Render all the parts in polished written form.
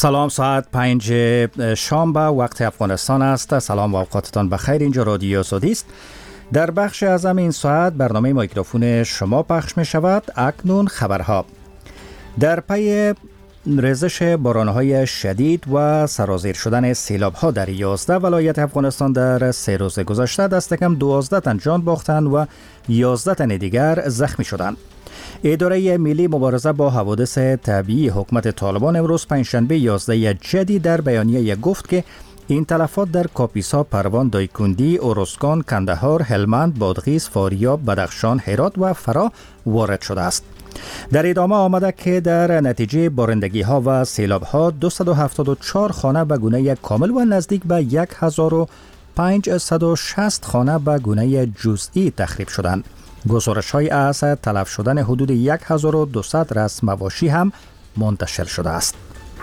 سلام، ساعت 5 شنبه وقت افغانستان است. سلام و اوقاتتان بخیر. اینجا رادیو آزادی است. در بخش اعظم این ساعت برنامه میکروفون شما پخش می شود. اکنون خبرها. در پی ریزش بارانهای شدید و سرازیر شدن سیلاب‌ها در 11 ولایت افغانستان در 3 روز گذشته دست کم 12 تن جان باختند و 11 تن دیگر زخمی شدند. اداره ملی مبارزه با حوادث طبیعی حکومت طالبان امروز پنجشنبه 11 جدی در بیانیه گفت که این تلفات در کاپیسا، پروان، دایکندی، اورزگان، کندهار، هلمند، بادغیس، فاریاب، بدخشان، هرات و فرا وارد شده است. در ادامه آمده که در نتیجه بارندگی ها و سیلاب ها 274 خانه به گونه کامل و نزدیک به 1560 خانه به گونه جزئی تخریب شدند. گزارش های از تلف شدن حدود 1200 رأس مواشی هم منتشر شده است.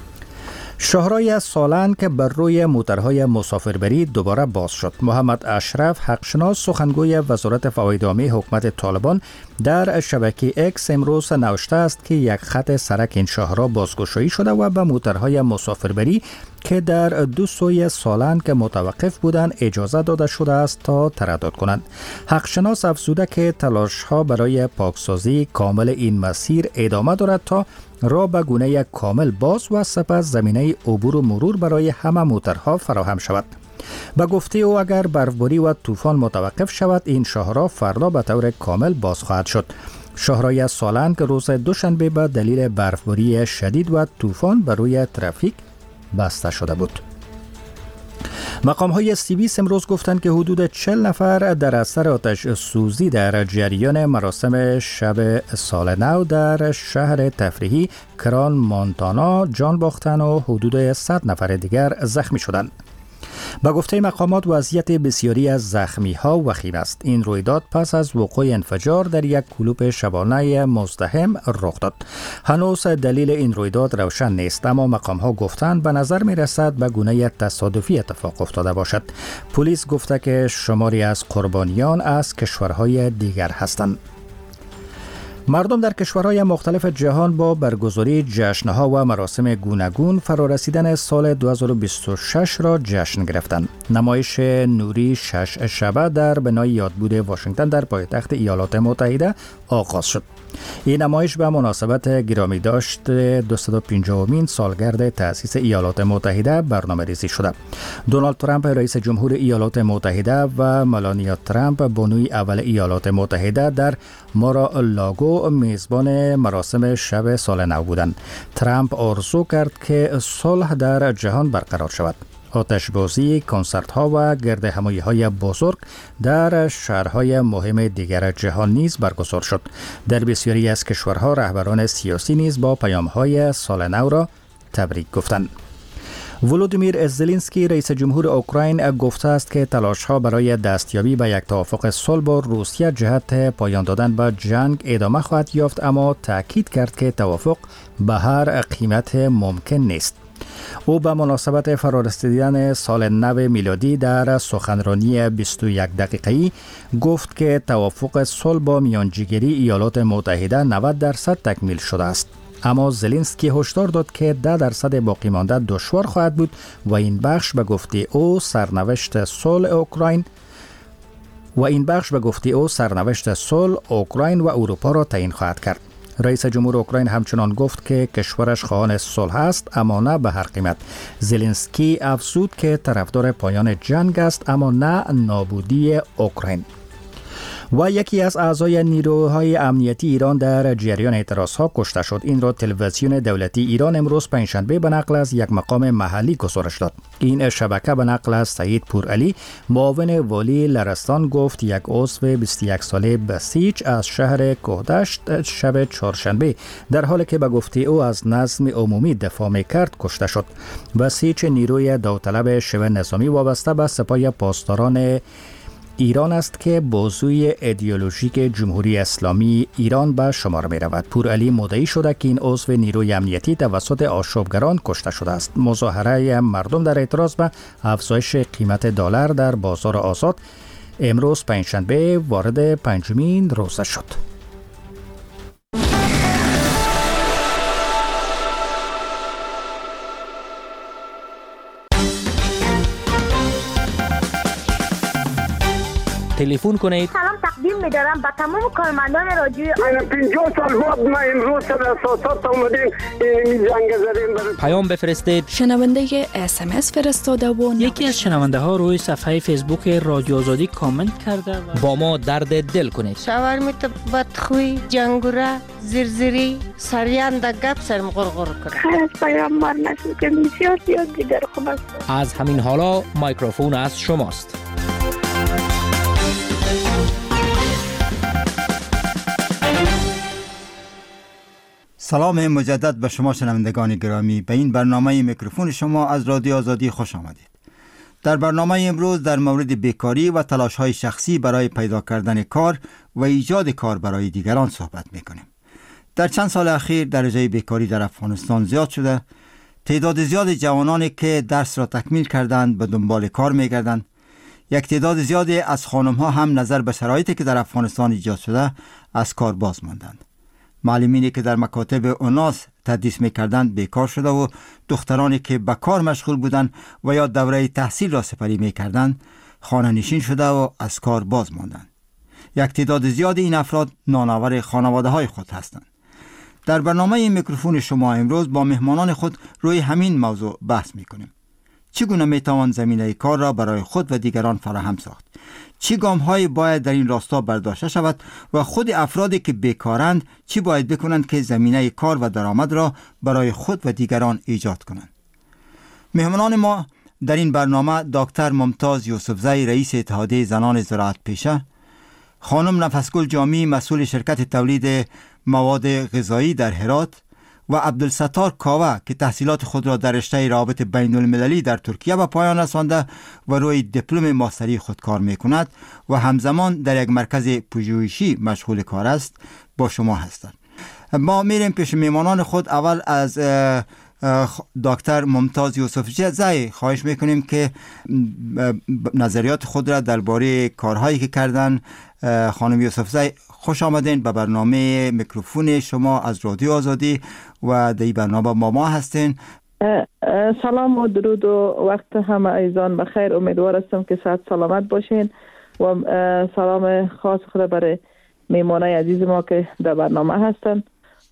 شاهراه سالنگ که بر روی موترهای مسافربری دوباره باز شد. محمد اشرف حقشناس سخنگوی وزارت فواید عامه حکومت طالبان در شبکه اکس امروز نوشته است که یک خط سرک این شاهراه بازگشایی شده و به موترهای مسافربری که در دو سوی سالنگ متوقف بودند اجازه داده شده است تا تردد کنند. حقشناس افزوده که تلاش ها برای پاکسازی کامل این مسیر ادامه دارد تا راه به گونه کامل باز و سپس زمینه عبور و مرور برای همه موترها فراهم شود. به گفته او اگر برفباری و طوفان متوقف شود این شاهراه فردا به طور کامل باز خواهد شد. شاهراه سالنگ روز دوشنبه به دلیل برفباری شدید و طوفان بر روی ترافیک بسته شده بود. مقام های سیویس امروز گفتند که حدود 40 نفر در اثر آتش سوزی در جریان مراسم شب سال نو در شهر تفریحی کران مونتانا جان باختند و حدود 100 نفر دیگر زخمی شدند. با گفته مقامات وضعیت بسیاری از زخمی ها وخیم است. این رویداد پس از وقوع انفجار در یک کلوب شبانه مزدحم رخ داد. هنوز دلیل این رویداد روشن نیست، اما مقام ها گفتند به نظر می رسد به گونه تصادفی اتفاق افتاده باشد. پلیس گفته که شماری از قربانیان از کشورهای دیگر هستند. مردم در کشورهای مختلف جهان با برگزاری جشنها و مراسم گوناگون فرارسیدن سال 2026 را جشن گرفتند. نمایش نوری 6 شبه در بنای یادبود واشنگتن در پایتخت ایالات متحده آغاز شد. این نمایش به مناسبت گرامی داشت 250مین سالگرد تأسیس ایالات متحده برنامه ریزی شده. دونالد ترامپ رئیس جمهور ایالات متحده و ملانیا ترامپ بانوی اول ایالات متحده در مارا-لاگو میزبان مراسم شب سال نو بودند. ترامپ آرزو کرد که صلح در جهان برقرار شود. آتشبازی، کنسرت ها و گرد همایی های بزرگ در شهرهای مهم دیگر جهان نیز برگزار شد. در بسیاری از کشورها رهبران سیاسی نیز با پیام های سال نو را تبریک گفتند. ولودیمیر زلنسکی رئیس جمهور اوکراین گفته است که تلاش ها برای دستیابی به یک توافق صلح با روسیه جهت پایان دادن به جنگ ادامه خواهد یافت، اما تاکید کرد که توافق به هر قیمت ممکن نیست. او به مناسبت فرارسیدن سال نو میلادی در سخنرانی 21 دقیقه‌ای گفت که توافق صلح با میانجیگری ایالات متحده 90% تکمیل شده است. اما زلنسکی هشدار داد که 10% باقی مانده دشوار خواهد بود و این بخش به گفته او سرنوشت صلح اوکراین و اروپا را تعیین خواهد کرد. رئیس جمهور اوکراین همچنان گفت که کشورش خواهان صلح است، اما نه به هر قیمت. زلنسکی افزود که طرفدار پایان جنگ است، اما نه نابودی اوکراین. و یکی از اعضای نیروهای امنیتی ایران در جریان اعتراضها کشته شد. این را تلویزیون دولتی ایران امروز پنجشنبه به نقل از یک مقام محلی گزارش داد. این شبکه به نقل از سعید پورعلی معاون والی لرستان گفت یک عضو 21 ساله بسیج از شهر کوهدشت شب چهارشنبه در حالی که به گفته او از نظم عمومی دفاع می‌کرد کشته شد. بسیج نیروی داوطلب شبه نظامی وابسته به سپاه پاسداران ایران است که بازوی ایدئولوژیک جمهوری اسلامی ایران به شمار می رود. پورعلی مدعی شده که این عضو نیروی امنیتی توسط آشوبگران کشته شده است. مظاهره مردم در اعتراض به افزایش قیمت دلار در بازار آزاد امروز پنجشنبه وارد 5مین روزه شد. تلفن کنید. سلام تقدیم می‌دارم به تمام کارمندان رادیو. 50 سال بعد ما امروز سر اساسات اومدیم این جنگ زدیم. پیام بفرستید. شنونده SMS فرستاده و یکی از شنونده ها روی صفحه فیسبوک رادیو آزادی کامنت کرده و با ما درد دل کنید. شاورمیت بدخوی، جنگوره، زرزری، سریان در گپ سرم غرغر کنه. خیر از پیامبر نشد که بسیار دیگر خوب است. از همین حالا میکروفون از شماست. سلام مجدد به شما شنوندگان گرامی. به این برنامه میکروفون شما از رادیو آزادی خوش آمدید. در برنامه امروز در مورد بیکاری و تلاش‌های شخصی برای پیدا کردن کار و ایجاد کار برای دیگران صحبت میکنیم. در چند سال اخیر درجه بیکاری در افغانستان زیاد شده. تعداد زیاد جوانانی که درس را تکمیل کردند به دنبال کار میگردند. یک تعداد زیادی از خانم‌ها هم نظر به شرایطی که در افغانستان ایجاد شده از کار باز ماندند. معلمینی که در مکاتب اوناس تدریس میکردند بیکار شده و دخترانی که به کار مشغول بودند و یا دوره تحصیل را سپری میکردند خانه نشین شده و از کار باز ماندند. یک تعداد زیادی این افراد نانآور خانواده های خود هستند. در برنامه این میکروفون شما امروز با مهمانان خود روی همین موضوع بحث میکنیم. چگونه میتوان زمینه کار را برای خود و دیگران فراهم ساخت؟ چه گام‌هایی باید در این راستا برداشته شود و خود افرادی که بیکارند چی باید بکنند که زمینه کار و درآمد را برای خود و دیگران ایجاد کنند؟ مهمانان ما در این برنامه دکتر ممتاز یوسفزی رئیس اتحادیه زنان زراعت پیشه، خانم نفسگل جامی مسئول شرکت تولید مواد غذایی در هرات و عبدالستار کاوه که تحصیلات خود را در رشته روابط بین المللی در ترکیه به پایان رسانده و روی دیپلم ماستری خود کار می کند و همزمان در یک مرکز پژوهشی مشغول کار است با شما هستند. ما میریم پیش میمانان خود. اول از دکتر ممتاز یوسفزی خواهش میکنیم که نظریات خود را درباره کارهایی که کردن. خانم یوسفزی خوش آمدین به برنامه میکروفون شما از رادیو آزادی و در این برنامه ما هستین. سلام و درود و وقت همه عزیزان بخیر. امیدوار هستم که صحت سلامت باشین و سلام خاص خود برای میمانای عزیز ما که در برنامه هستن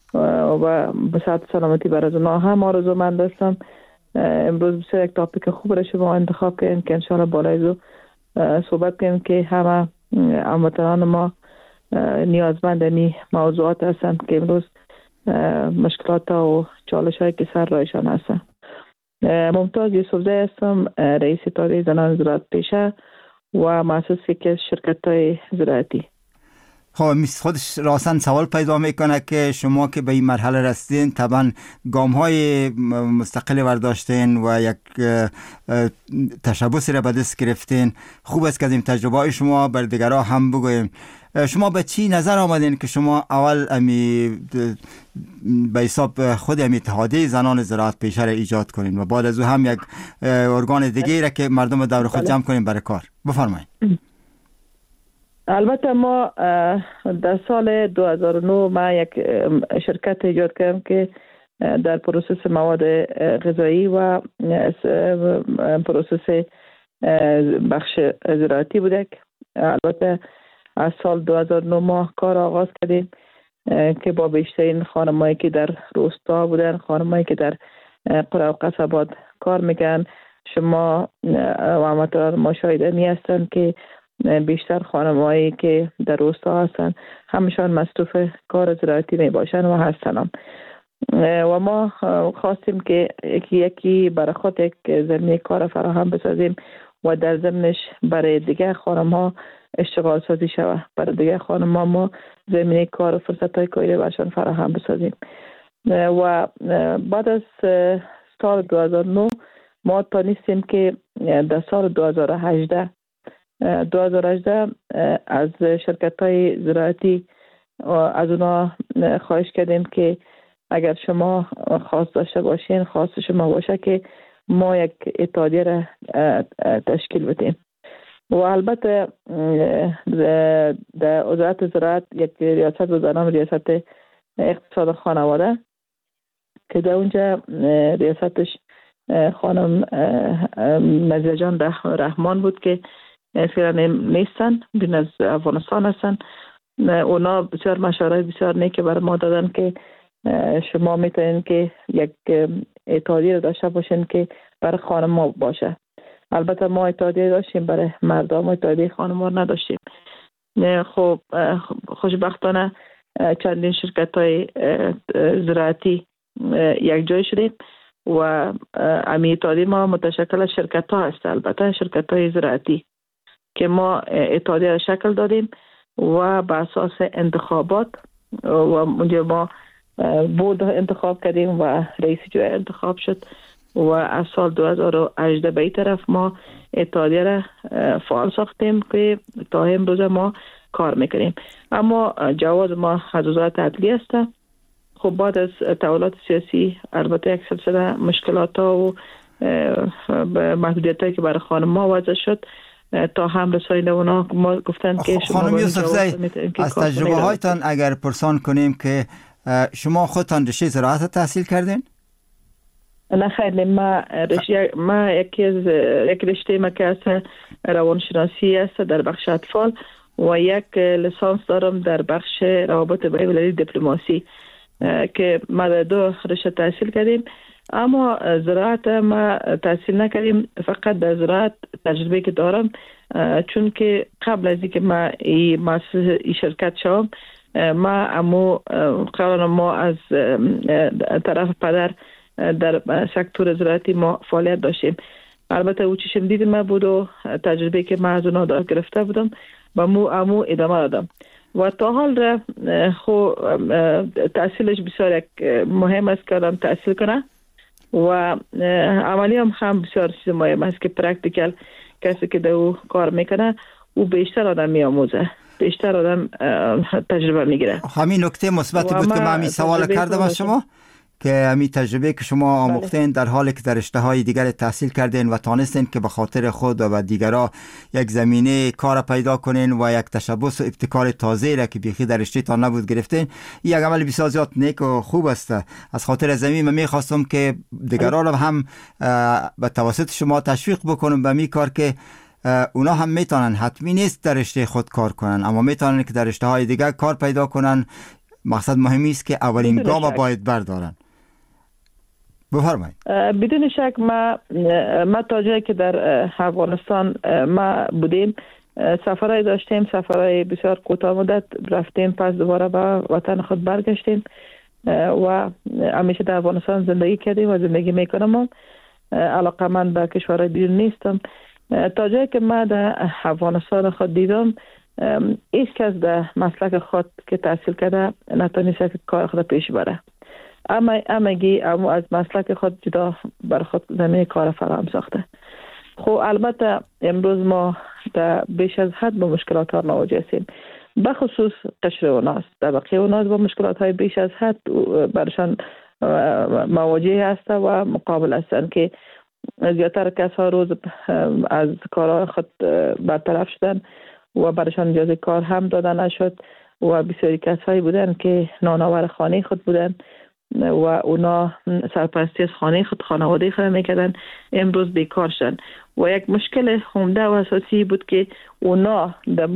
و به صحت سلامتی برای اونا هم آرزومند هستم. امروز بسیار یک تاپیک خوب را شما انتخاب کردین که انشاءالله بالایزو صحبت کنیم که همه هموطنان ما نیازمند این موضوعات هستند که امروز مشکلات و چالش هایی که سر رایشان هستند. ممتاز یوسفزی هستم، رئیس اتحادیه زنان زراعت پیشه و مؤسس یکی از شرکت های زراعتی. خب خودش راسن سوال پیدا میکنه که شما که به این مرحله رسیدین طبعا گام های مستقل برداشتین و یک تشبثی را به دست گرفتین. خوب است که از این تجربه های شما بر دیگران هم بگویم. شما به چی نظر آمدین که شما اول به حساب خود اتحادیه زنان زراعت پیشه را ایجاد کنین و بعد از او هم یک ارگان دیگه را که مردم دور خود جمع کنین برای کار؟ بفرمایید. البته ما در سال 2009 ما یک شرکت ایجاد کردیم که در پروسس مواد غذایی و پروسس بخش زراعتی بوده. البته از سال 2009 ما کار آغاز کردیم که با بیشترین خانمایی که در روستا بودن، خانمایی که در قرى و قصبات کار میکنن، شما و هموطنان ما شاهدنی هستند که بیشتر خانمایی که در روستا هستن همشان مصروف کار زراعتی می باشن و هستن و ما خواستیم که یکی برای خود یک زمینه کار فراهم بسازیم و در ضمنش برای دیگه خانم ها اشتغال سازی شود. برای دیگه خانم ها ما زمینه کار و فرصت های کاری برشان فراهم بسازیم و بعد از سال 2009 ما تانستیم که در سال 2018 از شرکت های زراعتی از اونا خواهش کردیم که اگر شما خواست داشته باشین، خواست شما باشه که ما یک اتحادیه را تشکیل بدیم و البته در وزارت زراعت یک ریاست به نام ریاست اقتصاد خانواده که در اونجا ریاستش خانم نزیه جان رحمان بود که فعلا نیستن، بیرون از افغانستان هستن. اونا بسیار مشورت بسیار نیکی برای ما دادن که شما میتونین که یک اتحادیه رو داشته باشین که برای خانم‌ها باشه. البته ما اتحادیه داشتیم، برای مردم اتحادیه خانم‌ها نداشتیم. خب خوشبختانه چندین شرکت‌های زراعتی یک جای شدیم و امی اتحادیه ما متشکل از شرکت‌ها هست، البته شرکت‌های زراعتی که ما اتحادیه را شکل دادیم و بر اساس انتخابات و اونجا ما بورد انتخاب کردیم و رئیس جای انتخاب شد و از سال 2018 به این طرف ما اتحادیه را فعال ساختیم که تا امروز ما کار میکنیم. اما جواز ما از وزارت عدلیه است. خب بعد از تحولات سیاسی البته یک سلسله مشکلات ها و محدودیت هایی که برای خانم‌ها وضع شد تا هم رسانید اونا ما گفتن که خانم یوسفزی از تجربه هایتان اگر پرسان کنیم که شما خودتان رشته زراعت تحصیل کردین؟ نه خیلی، ما یک رشته ما که است روانشناسی است در بخش اطفال و یک لیسانس دارم در بخش روابط بین‌المللی دیپلماسی که ما در دو رشته تحصیل کردیم. اما زراعت ما تحصیل نکردیم، فقط در زراعت تجربه که دارم، چون که قبل از اینکه ما این شرکت شوم ما قبلا ما از طرف پدر در سکتور زراعتی ما فعالیت داشتیم. البته او چشم دید ما بود و تجربه که ما از اونا گرفته بودم و امو ادامه دادم و تا حال را خو تحصیلش بسیار یک مهم است که آدم تحصیل کنه و عملی هم بسیار چیز مهم است که پرکتیکل کسی که در او کار میکنه او بیشتر آدم میاموزه، بیشتر آدم تجربه میگیره. همین نکته مثبتی بود که من همین سوال کردم از شما که همین تجربه که شما آموختین در حالی که در رشته‌های دیگر تحصیل کردین و تانستین که به خاطر خود و دیگرها یک زمینه کار پیدا کنین و یک تشبث و ابتکار تازه را که بیخی در رشته‌تان نبود گرفتین، یک عمل بسیار زیاد نیک و خوب است. از خاطر زمین من می‌خواستم که دیگران را هم به توسط شما تشویق بکنم به می کار که اونا هم میتونن، حتمی نیست در رشته خود کار کنن اما میتونن که در رشته‌های دیگر کار پیدا کنن. مقصد مهمی است که اولین گام باید بردارن. بفرمایید. بدون شک ما تا جایی که در افغانستان ما بودیم سفرهای داشتیم، سفرهای بسیار کوتاه مدت رفتیم، پس دوباره به وطن خود برگشتیم و همیشه در افغانستان زندگی کردیم و زندگی میکنم. علاقه‌مند به کشورهای بیرون نیستم. تا جایی که ما در افغانستان خود دیدم هیچ کس در مسلک خود که تحصیل کرده نتونست که کار خود پیش بره. اما از مسلک خود جدا بر خود زمین کار فراهم ساخته. خب البته امروز ما در بیش از حد با مشکلات ها مواجه هستیم، بخصوص قشر اوناست. در بقیه اوناست با مشکلات های بیش از حد برشان مواجه هست و مقابل هستند که زیادتر کس ها روز از کارهای خود برطرف شدن و برشان اجازه کار هم دادن نشد و بسیاری کسایی بودن که نانآور خانه خود بودن و اونا سرپرستی از خانه خود، خانواده خود میکردن، امروز بیکار شدن و یک مشکل عمده و اساسی بود که اونا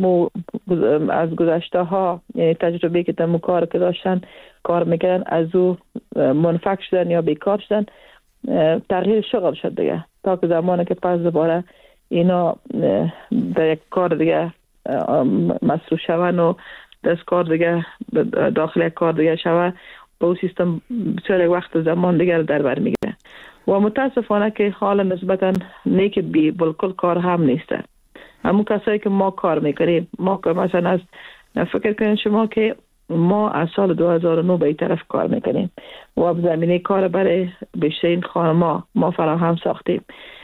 از گذشته ها، یعنی تجربه که دمو کار که داشتن کار میکردن از او منفک شدن یا بیکار شدن. تغییر شغل شد دیگه تا که زمانی که پس دوباره اینا در یک کار دیگه مصروف شون و دست کار دیگه داخل یک کار دیگه شون با او سیستم بسیار وقت زمان دیگر در بر میگیره و متاسفانه که حال نسبتا نیک بی بالکل کار هم نیسته. همون کسایی که ما کار میکنیم، ما که مثلا از فکر کنید شما که ما از سال 2009 به این طرف کار میکنیم و زمینه کار برای بیشتر این خانم‌ها ما فراهم ساختیم.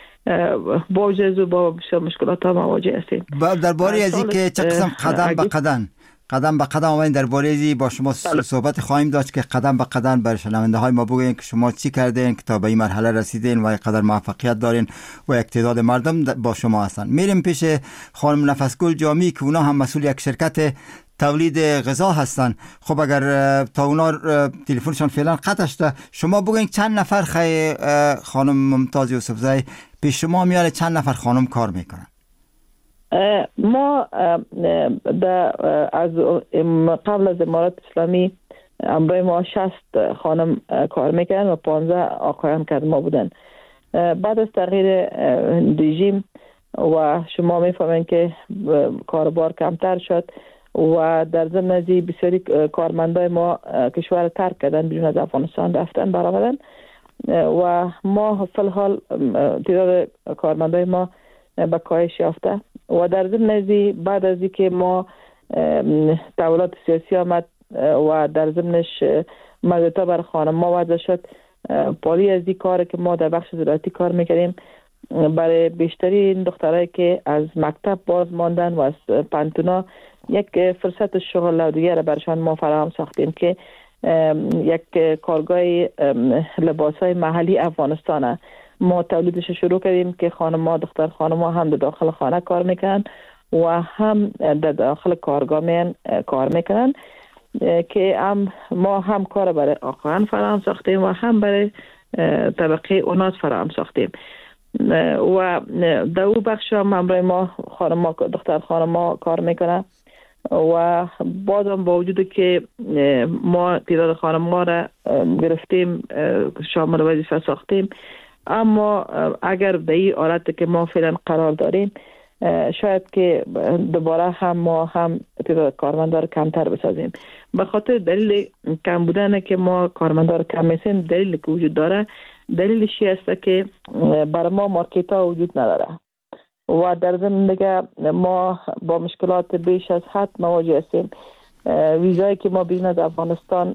با وجود با بسیار مشکلات ها مواجه هستیم. درباره از این که چه قسم قدم به قدم آمدین درباره ازی با شما صحبت خواهیم داشت که قدم به قدم بر شنونده های ما بگوین که شما چی کردین که تا به این مرحله رسیدین و قدر موفقیت دارین و یک تعداد مردم با شما هستن. میریم پیش خانم نفسگل جامی که اونا هم مسئول یک شرکت تولید غذا هستن. خب اگر تا اونا تلفنشان فعلا قطع شده، شما بگوین چند نفر خانم ممتاز یوسفزی پیش شما میاره، چند نفر خانم کار میکنن؟ ما از قبل از امارات اسلامی همراه ما 60 خانم کار میکردن و 15 آقایان که ما بودن. بعد از تغییر رژیم و شما میفهمین که کاربار کمتر شد و در ضمن از بسیاری کارمندای ما کشور ترک کردن، بیرون از افغانستان رفتن برآمدن و ما فی الحال تعداد کارمندای ما به کاهش یافته و در ضمن از بعد از اینکه ما تحولات سیاسی آمد و در ضمنش مزیتا بر خانم ما وضع شد، پالی از این کار که ما در بخش زراعتی کار میکردیم برای بیشتری دخترایی که از مکتب باز ماندن و از پانتونا یک فرصت شغل دیگر برشان ما فراهم ساختیم که یک کارگاه لباسای محلی افغانستان ما تولیدش شروع کردیم که خانم‌ها دختر خانم‌ها هم در داخل خانه کار میکنن و هم در داخل کارگاه کار میکنن که ما هم کار برای آقایان فراهم ساختیم و هم برای طبقه اوناس فراهم ساختیم و در او بخش هم همراه ما خانم‌ها دختر خانم‌ها کار میکنن و بازم با وجود که ما تعداد خانم‌ها را گرفتیم شامل وظیفه ساختیم، اما اگر به این حالت که ما فعلا قرار داریم شاید که دوباره هم ما هم تعداد کارمندان کمتر بسازیم. به خاطر دلیل کم بودن که ما کارمندان کم میسیم، دلیل که وجود داره دلیلش است که برای ما مارکت ها وجود نداره و در ضمن دیگه ما با مشکلات بیش از حد مواجه هستیم. ویزایی که ما بیرون از افغانستان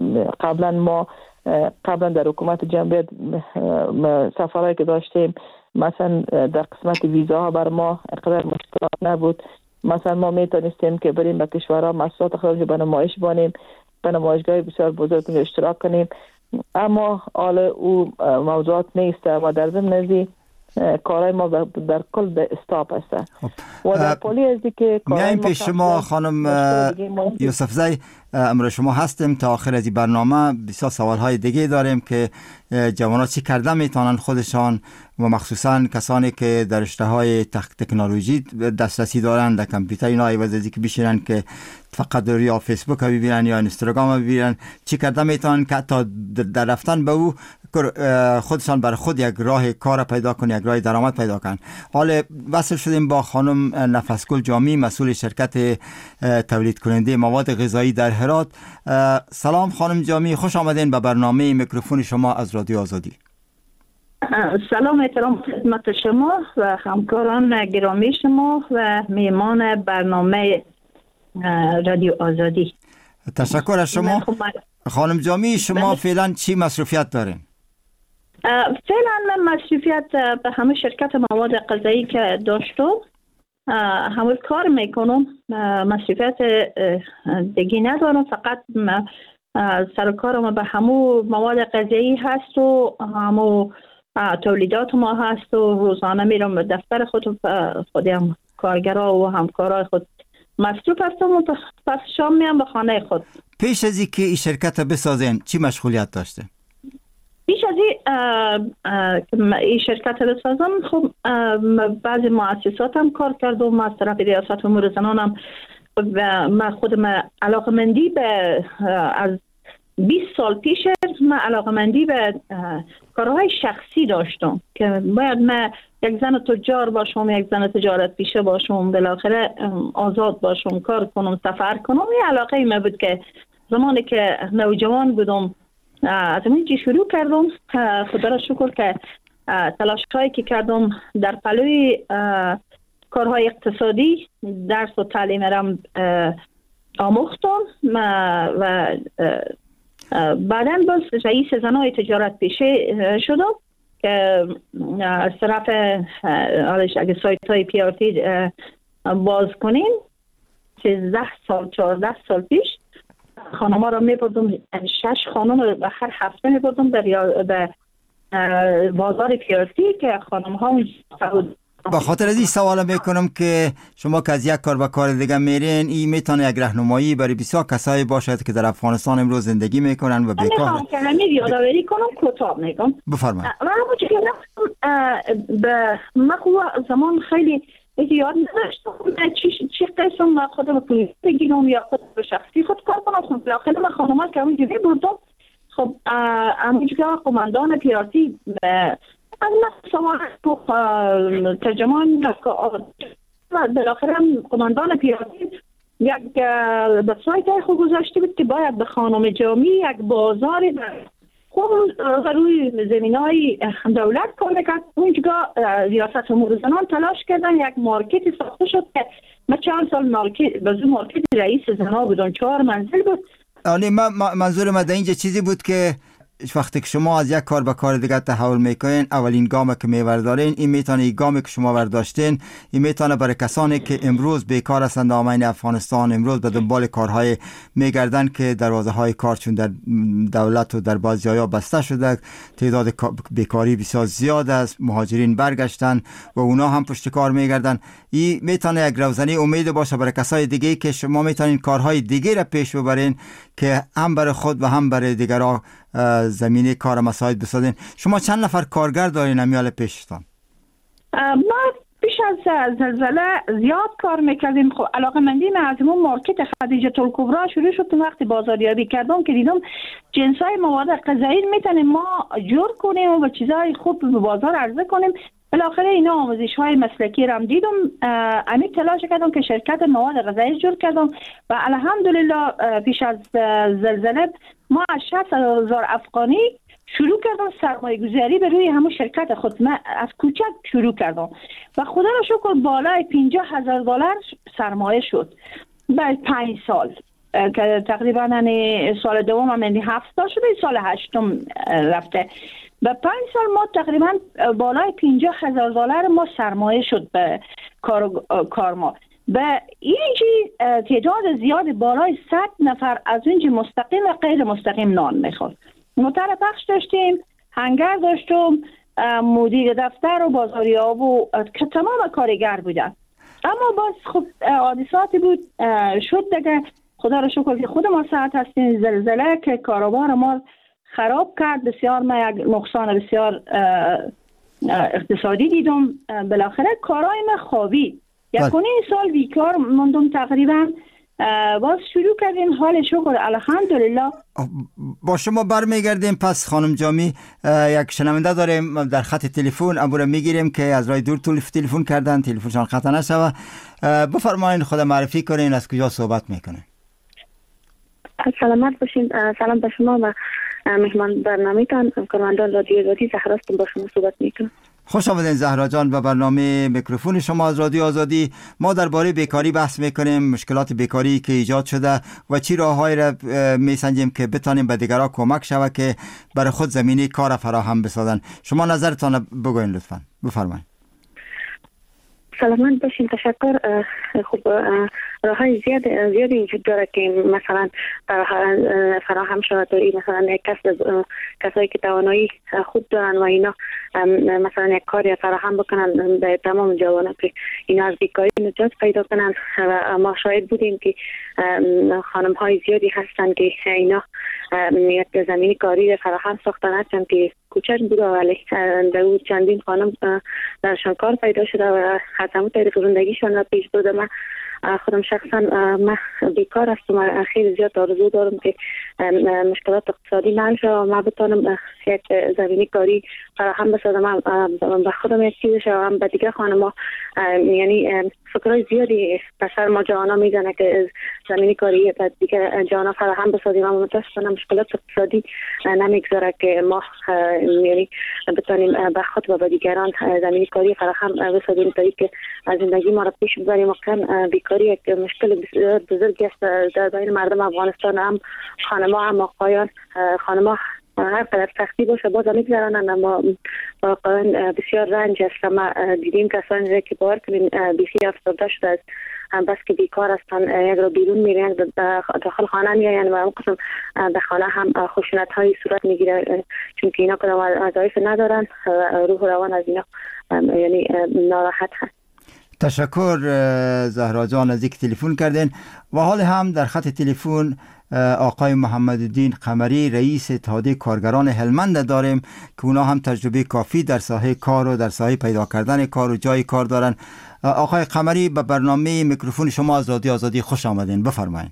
قبلا در حکومت جمهوریت سفرهایی که داشتیم، مثلا در قسمت ویزاها بر ما اقدار مشکلات نبود. مثلا ما میتونستیم که بریم به کشورها محصولات خارجی به نمایش بانیم، به نمایشگاه بسیار بزرگ اشتراک کنیم، اما حال او موضوعات نیست و در ضمن ازی کارهای ما در کل به استاپ هست و در پولی ازی که میایم پیش شما خانم یوسفزی، امروز شما هستیم تا آخر از این برنامه. بسیار سوالهای دیگه داریم که جوانات چی کرده میتونن خودشان و مخصوصا کسانی که در رشته‌های تکنولوژی دسترسی دارن در کامپیوتر، اینا عوض از اینکه بشینن که فقط یا فیسبوک ببینن یا اینستاگرام ببینن، چی کرده میتونن که تا در رفتن به او خودشان بر خود یک راه کار پیدا کنن، یک راه درآمد پیدا کنن. حالا وصل شدیم با خانم نفسگل جامی، مسئول شرکت تولید کننده مواد غذایی در هرات. سلام خانم جامی، خوش آمدین به برنامه میکروفون شما از رادیو آزادی. سلام احترام خدمت شما و همکاران گرامی شما و میهمان برنامه رادیو آزادی. تشکر از شما خانم جامی. شما فعلا چی مصروفیت دارین؟ فعلا من مصروفیت به همه شرکت مواد غذایی که داشتم همه کار میکنم، مصروفیت دیگه ندارم، فقط سر کارم به همه مواد غذایی هست و همه تولیدات ما هست و روزانه میرم به دفتر خودم کارگرها و همکارای خود مصروف هستم و پس شام میام به خانه خود. پیش از اینکه این شرکت بسازین چی مشغولیت داشته؟ پیش از این شرکت بسازم خب بعضی مؤسسات هم کار کردم. از طرف ریاست امور زنانم من خودم علاقمندی به از 20 سال پیش من علاقمندی به کارهای شخصی داشتم که باید من یک زن تجار باشم، یک زن تجارت پیشه باشم، بالاخره آزاد باشم، کار کنم، سفر کنم. این علاقه من بود که زمانی که نوجوان بودم از اینجا شروع کردم. خدا را شکر که تلاش‌هایی که کردم در پلوی کارهای اقتصادی درس و تعلیم رم آموختم و بعداً باز رئیس زنای تجارت پیشه شدم که از طرف اگه سایت های پیارتی باز کنیم 14 سال پیش خانم ها را می بردم، 6 خانم را هر هفته می بردم به بازار پیارتی که خانم ها با خاطر از این سوال میکنم که شما که از یک کار به کار دیگه میرین، این میتونه یک راهنمایی برای بسیار کسایی باشد که در افغانستان امروز زندگی میکنن و بیکار. من که همین یادآوری کنم کوتاه میگم. بفرمایید. من زمان خیلی یاد نداشتم چی قسم ما خودم پول بگیرم یا خود به شخصی خود کار کنم. خب بالاخره من خانوما که همینجوری بودم. خب همینجوری قماندان پیراتی از من سوال ترجمان بالاخره قماندان پیراتی یک وبسایت خوب گذاشته بود که باید به خانم جامی یک بازاری خوب روی زمینای دولت کار میکرد. اونجا ریاست امور زنان تلاش کردن یک مارکتی ساخته شد که من چند سال مارکت رئیس زنها بودم، 4 منزل بود. منظور من در اینجا چیزی بود که وقتی که شما از یک کار به کار دیگه تحول میکنین، اولین گامی که میوردارین این میتونه، این گامی که شما ورداشتین این میتونه برای کسانی که امروز بیکار هستند در آمین افغانستان، امروز به دنبال کارهای میگردن که دروازه های کار چون در دولت و در بعضی جاها بسته شده، تعداد بیکاری بسیار زیاد است، مهاجرین برگشتن و اونا هم پشت کار میگردن. این میتونه یک روزنی امید باشه برای کسای دیگه که شما میتونین کارهای دیگه را پیش ببرین که هم برای خود و هم برای دیگران زمینه کار مساعد بسازین. شما چند نفر کارگر دارین امیال پیشتان؟ ما پیش از زلزله زیاد کار میکردیم. خب علاقه مندی من از اون مارکت خدیجه الکبرا شروع شد. وقتی بازاریابی کردم که دیدم جنسای مواد غذایی میتونیم ما جور کنیم و چیزای خوب به بازار عرضه کنیم. بالاخره اینا آموزش های مسلکی را دیدم، امی تلاش کردم که شرکت مواد غذایی جور کردم و الحمدلله پیش از زلزله ما از 60,000 افغانی شروع کردم سرمایه گذاری به روی همون شرکت خود. من از کوچک شروع کردم و خدا را شکر بالای 50,000 دلار سرمایه شد بعد 5 سال که تقریبا سال دوم هم 7 تا شده، سال 8 رفته. به 5 سال ما تقریبا بالای 50,000 دلار ما سرمایه شد به کار ما. به اینجی تعداد زیاد بالای 100 نفر از اینجی مستقیم و غیر مستقیم نان میخورد. موتر پخش داشتیم، هنگر داشتم، مدیر دفتر و بازاریاب و که تمام کارگر بودن. اما باز خب حادثاتی بود شد دیگه. خدا را شکر که خود ما ساعت هستیم. زلزله که کاروبار ما خراب کرد بسیار، ما یک نقصان بسیار اقتصادی دیدم. بالاخره کارهای ما خوابید. 1.5 سال بیکار موندم تقریبا. باز شروع کردیم، حال شکر الحمدلله. با شما برمیگردیم. پس خانم جامی یک شنونده داریم در خط تلفن، ابو میگیریم که از راه دور تلفن کردن، تلفنشان قطع نشوه. بفرمایید خود معرفی کنین، از کجا صحبت میکنین؟ سلامت باشین. سلام به شما و مهمان برنامه‌تان. کارمندان رادیو آزادی زهرا هستم، با شما صحبت میکنم. خوش آمدین زهرا جان به برنامه میکروفون شما از رادیو آزادی. ما درباره بیکاری بحث میکنیم، مشکلات بیکاری که ایجاد شده و چی راههایی را میسنجیم که بتانیم به دیگران کمک شود که برای خود زمینه کار فراهم بسازن. شما نظرتان بگوین لطفاً. بفرمایید. سلامت باشین. تشکر. خب راههای زیادی وجود داره که مثلا فراهم شود و مثلا یک کسایی که توانایی خود دارن و اینا مثلا یک کاری فراهم بکنن به تمام جوانان که اینا از بیکاری نجات پیدا کنن. و ما شاهد بودیم که خانم های زیادی هستن که اینا یک زمین کاری فراهم ساختن، هستن که کوچک بوده ولی در اون چندین خانم درشان کار پیدا شده و از همون طریق زندگیشان را پیش برده. من خودم شخصا من بیکار هستم و خیلی زیاد آرزو دارم که مشکلات اقتصادی حل شه و من بتونم یک زمینی کاری فراهم بسازم. من به خودم یک چیز شوم، به دیگه خانم‌ها یعنی فکرای زیادی پسر ما جانا میزنه که زمینی کاری به دیگه جانا فراهم بسازیم، اما متاسفانه مشکلات اقتصادی نمیگذاره که ما یعنی بتونیم به خود و به دیگران زمینی کاری فراهم بسازیم تا اینکه زندگی ما را پیش ببریم. واقعا بیکاری یک مشکل بسیار بزرگی است در بین مردم افغانستان، هم خانم‌ها هم آقایان. خانم‌ها هر قدر سختی باشه باز میگذرانند، اما واقعا بسیار رنج است. ما دیدیم کسانی که باور کنین بیخی افسرده شده است، هم بس که بیکار هستن، یک رو بیرون میرن داخل خانه میاین و اون قسم در خانه هم خشونت های صورت میگیره، چون که اینا کدام وظایف ندارن، روح و روان از اینا یعنی ناراحت هست. تشکر زهرا جان از اینکه تلفن کردین. و حال هم در خط تلفن آقای محمدالدین قمری رئیس اتحادیه کارگران هلمند داریم که اونا هم تجربه کافی در ساحه کار و در ساحه پیدا کردن کار و جای کار دارن. آقای قمری به برنامه میکروفون شما از رادیو آزادی خوش آمدین. بفرمایید.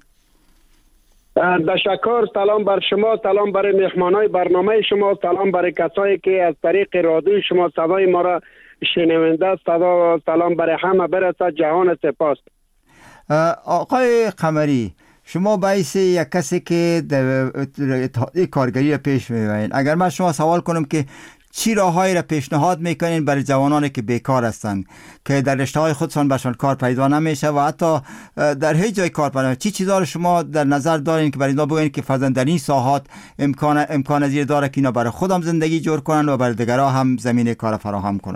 تشکر. سلام بر شما، سلام برای مهمانای برنامه شما، سلام برای کسایی که از طریق رادیو شما صدای ما را شنونده، سلام برای همه برسد. جهان سپاس. آقای قمری، شما باعث یک کسی که در اتحادیه کارگری را پیش میبرین، اگر من شما سوال کنم که چی راههایی را پیشنهاد میکنین برای جوانانی که بیکار هستند که در رشته‌های خودشان برشان کار پیدا نمیشه و حتی در هیچ جای کار پیدا نمیشه، چی چیزا رو شما در نظر دارین که برای اینا بگوین که فرضاً در این ساحات امکان زیر داره که اینا برای خودم زندگی جور کنن و برای دیگرها هم زمینه کار فراهم کنن؟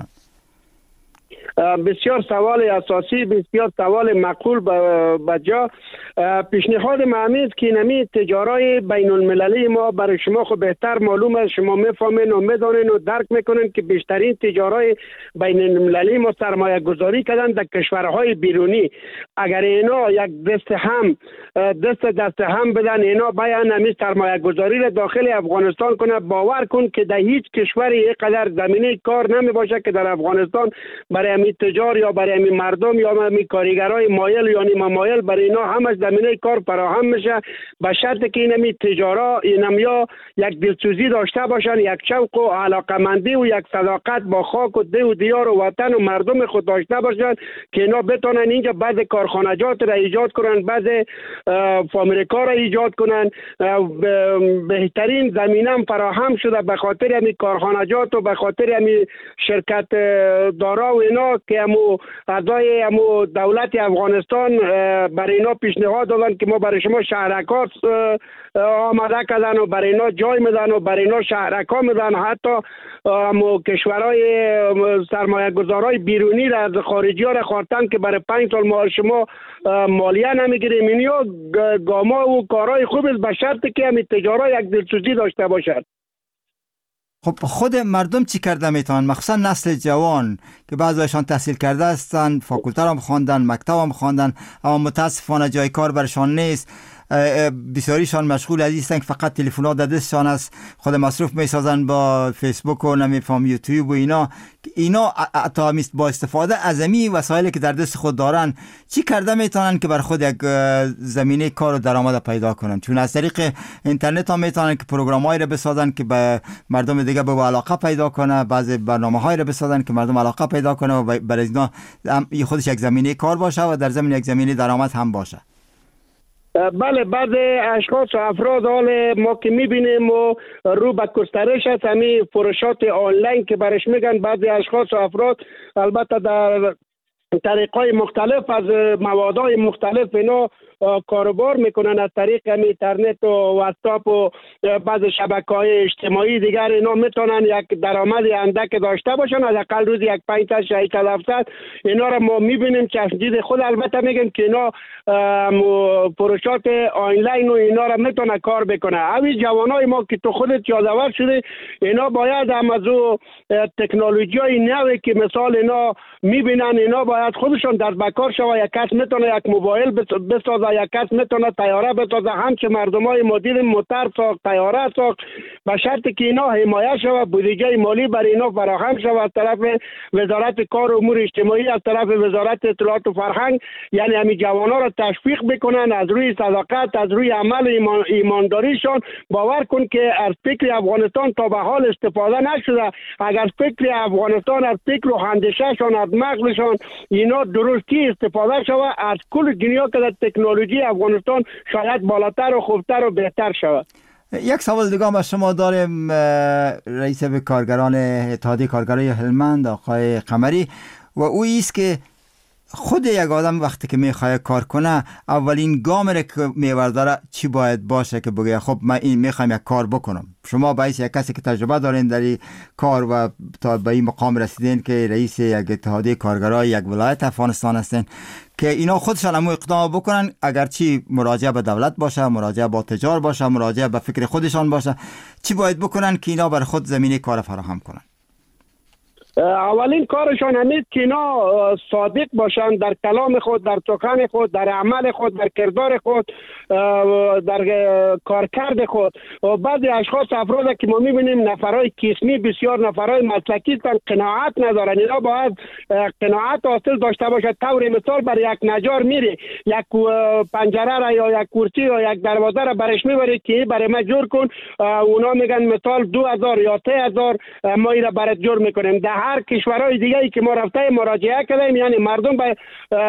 بسیار سوال اساسی، بسیار سوال معقول به جا. پیشنهاد معمیز که نمی تجارای بین المللی ما برای شما خود بهتر معلوم است، شما میفهمین و میدونین و درک میکنین که بیشترین تجارای بین المللی ما سرمایه گذاری کردن در کشورهای بیرونی. اگر اینا یک دست هم بدن، اینا باید نمی سرمایه گذاری را داخل افغانستان کنه. باور کن که در هیچ کشوری اینقدر زمینه کار نمی باشه که در افغانستان برای تجار یا برای مردم یا کارگرای مایل یا نیم مایل برای اینا همش زمینه کار فراهم میشه، به شرطی که اینمی تجارا یا یک دلسوزی داشته باشن، یک شوق و علاقمندی و یک صداقت با خاک و دی و دیار و وطن و مردم خود داشته باشن که اینا بتونن اینجا بعض کارخانجات را ایجاد کنن، بعض فابریکا را ایجاد کنن. بهترین زمینه فراهم شده به خاطر همین کارخانجات و به خاطر همین شرکت دارا و اینا که اعضای دولت افغانستان برای اینا پیشنهاد دادن که ما برای شما شهرکار آماده کردن و برای اینا جای میدن و برای اینا شهرکار میدن. حتی کشورهای سرمایه گذارای بیرونی را از خارجی ها را خواستن که برای 5 سال ما شما مالیه نمیگیریم. اینیا گاما و کارهای خوب است به شرطی که همین تجارا یک دلسوزی داشته باشد. خب خود مردم چی کرده میتونن، مخصوصا نسل جوان که بعضیشان تحصیل کرده هستن، فاکولته هم خواندن، مکتب هم خواندن، اما متاسفانه جای کار برشان نیست. بسیاریشان مشغول هستند که فقط تلفن‌ها در دستشان است، خود مصروف میسازن با فیسبوک و نمیفهم یوتیوب و اینا حتی با استفاده از این وسایلی که در دست خود دارن چی کرده میتونن که بر خود یک زمینه کار و درآمد پیدا کنن؟ چون از طریق اینترنت هم میتونن که پروگرام‌هایی را بسازن که به مردم دیگه به علاقه پیدا کنه، بعضی برنامه‌هایی را بسازن که مردم علاقه پیدا کنه و برای اینا خودش یک زمینه کار باشه و در ضمن یک زمینه درآمد هم باشه. بله، بعض اشخاص و افراد حال ما که میبینیم و رو به گسترش است همین فروشات آنلاین که برش میگن. بعضی اشخاص و افراد البته در طریقای مختلف از موادهای مختلف اینا کاروبار میکنن، از طریق اینترنت و واتساپ و بعض شبکه‌های اجتماعی دیگر اینا میتونن یک درآمد اندک داشته باشن، حداقل روزی یک 500 600 اینا را ما میبینیم. چشمدید خود البته میگن که اینا فروشات آنلاین و اینا را میتونه کار بکنه. همین جوانای ما که تو خودت یادآور شده، اینا باید هم از تکنولوژی های نوی که مثال اینا میبینن، اینا باید خودشون در بکار شوه. یک کس میتونه یک موبایل بسازه، یک کس میتونه طیاره بسازه، همچه مردمای ما دیدیم موتر ساخت، طیاره ساخت، به شرطی که اینا حمایت شوه، بودجه مالی برای اینا فراهم شوه از طرف وزارت کار و امور اجتماعی، از طرف وزارت اطلاعات و فرهنگ. یعنی همین جوانا را تشویق بکنن از روی صداقت، از روی عمل ایمانداریشان. باور کن که از فکر افغانستان تا به حال استفاده نشده. اگر فکر افغانستان از فکر و اندیشه‌شان، از مغزشان اینا درستی استفاده شود، از کل دنیا که در تکنولوژی افغانستان شاید بالاتر و خوبتر و بهتر شود. یک سوال دیگه ما شما داریم رئیس کارگران اتحادیه کارگرای هلمند آقای قمری، و او است که خود یک آدم وقتی که میخواد کار کنه اولین گام را که میورداره چی باید باشه که بگه خب من این میخوام یک کار بکنم؟ شما باید یک کسی که تجربه دارین در این کار و تا به این مقام رسیدین که رئیس یک اتحادیه کارگرای یک ولایت افغانستان هستین، که اینا خودشان هم اقدام بکنن، اگرچه مراجعه به دولت باشه، مراجعه با تجار باشه، مراجعه به فکر خودشان باشه، چی باید بکنن که اینا بر خود زمینه کار فراهم کنن؟ اولین کارشان همین که اینا صادق باشن در کلام خود، در سخن خود، در عمل خود، در کردار خود، در کارکرد خود. و بعضی اشخاص افراد که ما میبینیم نفرای کیسمی، بسیار نفرای مسلکی قناعت ندارن. اینا باید قناعت حاصل داشته باشد. طور مثال برای یک نجار میری، یک پنجره را یا یک کرسی یا یک دروازه را برش میبری که برای ما جور کن، اونا میگن مثال 2000 یا 3000 ما اینا برات جور میکنیم. در هر کشورهای دیگه ای که ما رفته مراجعه کردیم، یعنی مردم به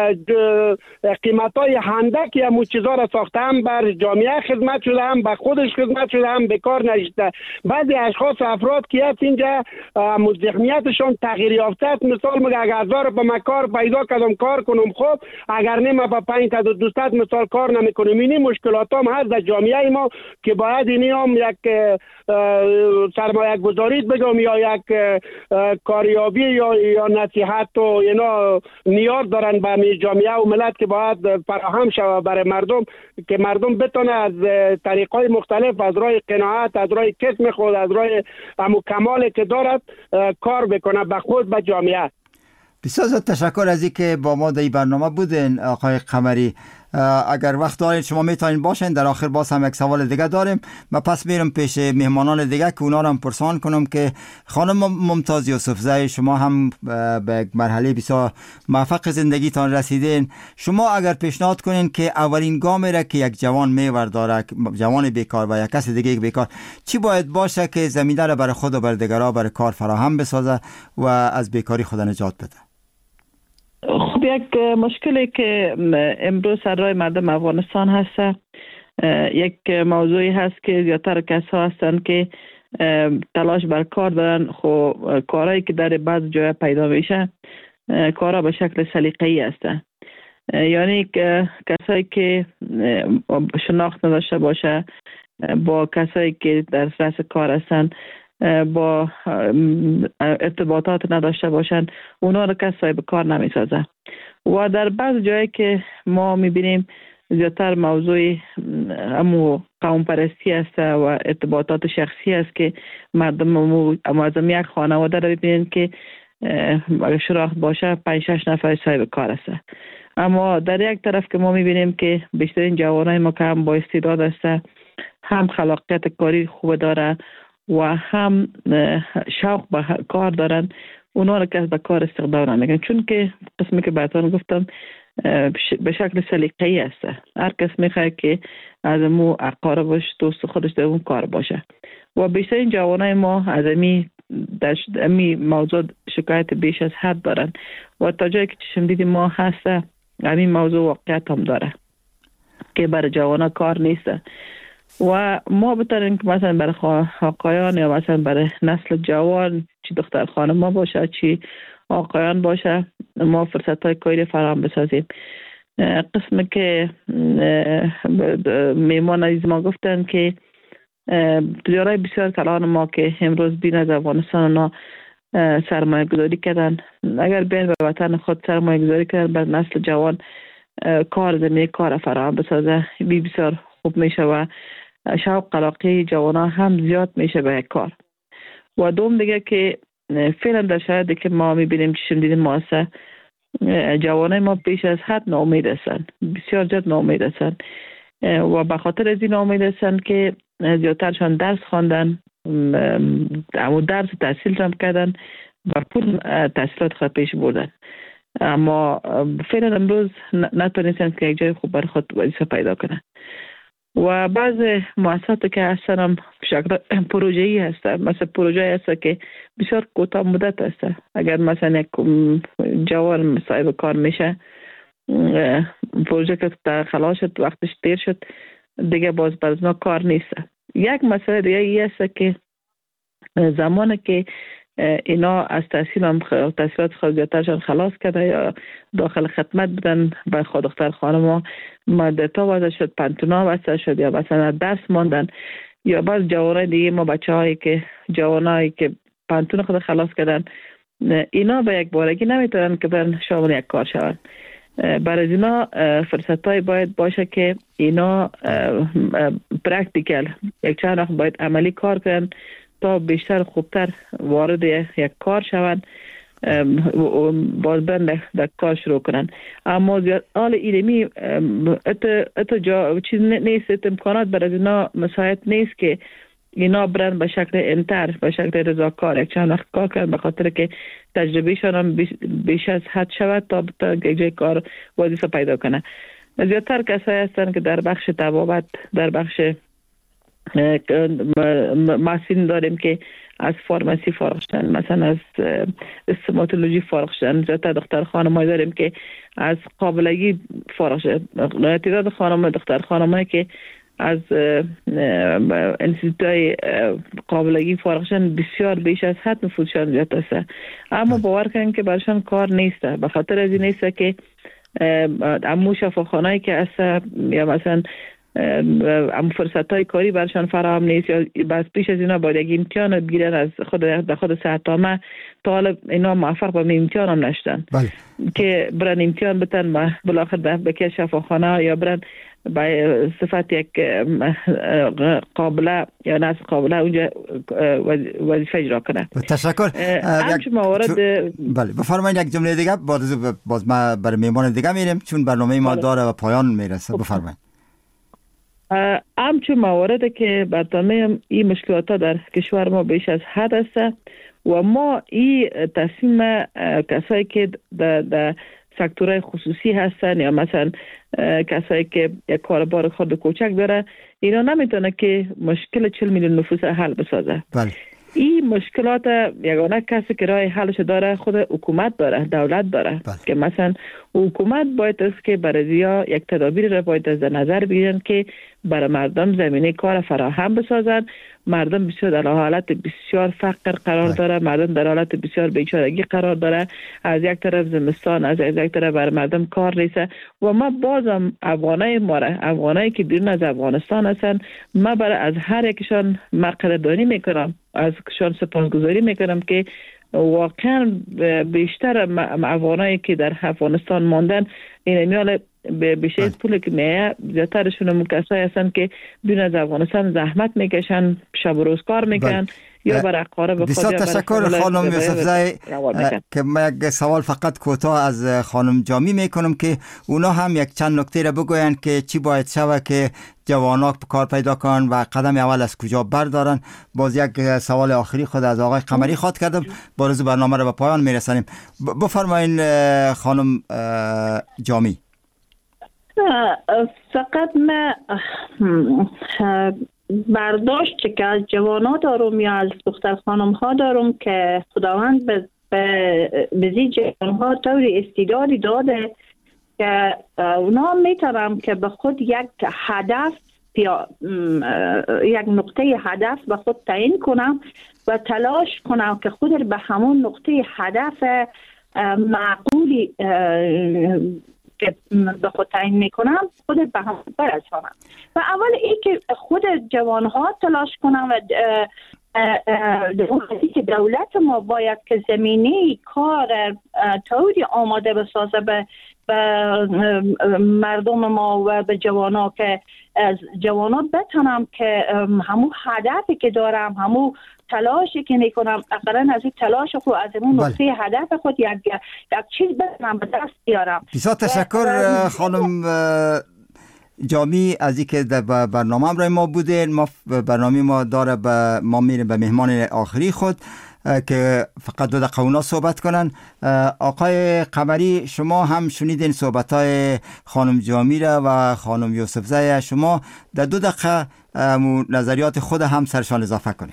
قیمتای هندک یا مو چیزا را ساخته، هم بر جامعه خدمت شده، هم به خودش خدمت شده، هم بیکار نشسته. بعضی اشخاص افراد که هست اینجا ذهنیتشون تغییر یافته است. مثال میگه اگر 1000 به من کار پیدا کردم کار کنم، خب اگر نه با 5 تا 200 مثال کار نمیکنم. این مشکلات هم هست در جامعه ما که باید اینی هم یک سرمایه گذاری بگم یا یک کاریابی یا نصیحت و اینا نیاز دارن به جامعه و ملت که باید فراهم شود برای مردم که مردم بتونه از طریقای مختلف، از راه قناعت، از راه کسب خود، از راه امو کمالی که دارد کار بکنه به خود به جامعه. بسیار زیاد تشکر از اینکه با ما در این برنامه بودین آقای قمری. اگر وقت دارین شما میتونین باشین. در آخر باز هم یک سوال دیگه داریم. من پس میرم پیش مهمانان دیگه که اونا رو هم پرسان کنم که خانم ممتاز یوسفزئی، شما هم به مرحله بسیار موفق زندگیتان رسیدین. شما اگر پیشنهاد کنین که اولین گامی را که یک جوان میورداره، جوان بیکار و یک کس دیگه بیکار، چی باید باشه که زمینه را برای خود و برای دیگران برای کار فراهم بسازه و از بیکاری خود نجات بده؟ خب یک مشکلی که امروز سر راه مردم افغانستان هست، یک موضوعی هست که زیادتر کسا هستن که تلاش بر کار دارن. خب کارهایی که در بعض جای پیدا میشه کارها به شکل سلیقه‌ای هستن، یعنی کسایی که شناخت نداشته باشه با کسایی که در رأس کار هستن، با ارتباطات نداشته باشن، اونا رو کسایی به کار نمیسازه. و در بعض جایی که ما میبینیم زیادتر موضوع همو قوم پرستی است و ارتباطات شخصی است که مردم از یک خانواده رو ببینید که اگر شناخت باشه 5-6 نفر صاحب کار است. اما در یک طرف که ما میبینیم که بیشترین جوانای ما که هم با استعداد است، هم خلاقیت کاری خوب داره و هم شوق به کار دارن، اونا رو که به کار استخدام نمیکنن، چون که قسمی که براتون گفتم به شکل سلیقه‌ای است. هر کس میخواد که از مو اقاربش دوست خودش در اون کار باشه و بیشترین جوانای ما از امی موضوع شکایت بیش از حد دارن و تا جایی که چشم دیدیم ما هست همین موضوع واقعیت هم داره که برای جوانا کار نیست. و ما بترین که مثلا برای آقایان یا مثلا برای نسل جوان، چی دختر خانم ما باشه چی آقایان باشه، ما فرصت های کاری فراهم بسازیم. قسمی که میمان عزیز ما گفتن که تجارای بسیار کلان ما که امروز بین از افغانستان اونا سرمایه گذاری کردن، اگر بین به وطن خود سرمایه گذاری کردن بر نسل جوان کار زمینه کار فراهم بسازه، بسیار خوب میشه و شوق علاقه جوانا هم زیاد میشه به کار. و دوم دیگه که فعلا در شرایطی که ما میبینیم چشم دیدیم ماسه جوانای ما بیش از حد ناامید هستن، بسیار زیاد ناامید هستن و به خاطر از این ناامید هستن که زیادترشان درس خواندن، اما درس تحصیل هم کردن و پول تحصیلات خود پیش بردن، اما فعلا امروز نتونستن که یک جای خوب بر خود وظیفه پیدا کنن. و بعض مؤسسات که هستن هم شکل پروژه‌ای هستن، مثلا پروژه هست که بسیار کوتاه مدت هست. اگر مثلا یک جوان صاحب کار میشه، پروژه که خلاص شد وقتش دیر شد دیگه باز برزنا کار نیست. یک مسئله دیگه ای هست که زمانی که اینا از تحصیلات خود زیادترشان خلاص کرده یا داخل خدمت بدن به خود دختر خانم مدتا وضع شد، پنتونا وضع شد یا مثلا درس ماندن، یا بعض جوانای دیگه ما بچه هایی که جوانایی که پنتون خود خلاص کردن، اینا به یک بارگی نمیتونن که برن شامل یک کار شون. برای اینا فرصت های باید باشه که اینا پرکتیکل یک چند وقت باید عملی کار کنن تا بیشتر خوبتر وارد یک کار شوند باز برن در کار شروع کنن. اما حال ایرمی چیز نیست، امکانات برای اینا مساعد نیست که اینا برن به شکل انتر، به شکل رضاکار یک چند وقت کار کردن، به خاطر که تجربهشان هم بیش از حد شود تا یک جای کار وظیفه پیدا کنه. زیادتر کسایی هستن که در بخش طبابت، در بخش محصولین داریم که از فارماسی فارغ شدن، مثلا از استوماتولوژی فارغ شدن. زیادتر دختر خانم‌ها داریم که از قابلگی فارغ شدن. تعداد دختر خانم‌هایی که از انستیتوت‌های قابلگی فارغ شدن بسیار بیش از حد نفوذشان زیاد است. اما باور کنید که برشان کار نیست، به خاطر از این نیست که امو شفاخانه‌ای که هست یا مثلا فرصت‌های کاری برشان فراهم نیست، یا بس پیش از اینا باید یک امتحان بگیرن از خود صحتنامه، تا حالا اینا موفق به امتحان هم نشدن. بله. که برن امتحان بتن بالاخره به شفاخانه یا برن به صفت یک قابله یا ناس قابله اونجا وظیفه اجرا کنه. تشکر. بله بفرمایید یک جمله دیگه، باز ما برای مهمان دیگه میریم چون برنامه ما داره و پایان میرسه. بفرمایید. همچون موارد که برطانه این مشکلات ها در کشور ما بیش از حد است و ما این تصمیم کسایی که در سکتورهای خصوصی هستن یا مثلا کسایی که یک کاربار خود کوچک داره، اینا نمیتونه که مشکل 40 میلیون نفوس حل بسازه. بله. این مشکلات یگانه کسی که راه حلش داره خود حکومت داره، دولت داره. بله. که مثلا حکومت باید است که برای یک تدابیر را باید از نظر بگیرن که برای مردم زمینه کار فراهم بسازن. مردم بسیار در حالت بسیار فقر قرار داره، مردم در حالت بسیار بیچارگی قرار داره، از یک طرف زمستان، از یک طرف برای مردم کار نیست و ما بازم افغانایی که بیرون از افغانستان هستن، ما برای از هر یکشان قدردانی میکنم، از کشان سپاسگزاری میکنم که واقعا بیشتر افغانایی که در افغانستان ماندن این میال بیشتر پول که میه، زیادترشون هم کسایی هستن که بیرون از افغانستان زحمت میکشن، شب و روز کار میکنن یا برای اقارب خود. بسیار تشکر خانم یوسفزای. که من یک سوال فقط کوتاه از خانم جامی میکنم که اونا هم یک چند نکته را بگوین که چی باید شود که جوانان کار پیدا کنن و قدم اول از کجا بردارن. باز یک سوال آخری خود از آقای قمری خواد کردم، باز برنامه را به پایان میرسانیم. بفرمایین خانم جامی. فقط من برداشت که از جوانان دارم یا از دختر خانم ها دارم که خداوند به زی جوان ها طور استعدادی داده که اونا میتونم که به خود یک هدف یا یک نقطه هدف به خود تعیین کنم و تلاش کنم که خود به همون نقطه هدف معقولی که به خود تعیین میکنم خود به هم برسانم. و اول این که خود جوانها تلاش کنم و که دولت ما باید که زمینه کار طوری آماده بسازه به مردم ما و به جوانها که از جوانات بتونم که همون هدفی که دارم، همون تلاشی که میکنم، اقلا از این تلاش خود از اون نقطه هدف خود یک چیز بتونم به دست بیارم. بسیار تشکر خانم جامی از اینکه در برنامه برای ما بودین. ما برنامه ما داره ما میریم به مهمان آخری خود که فقط 2 دقیقه اونا صحبت کنن. آقای قمری، شما هم شنیدین صحبت‌های خانم جامی را و خانم یوسفزای. شما در 2 دقیقه نظریات خود هم سرشان اضافه کنین.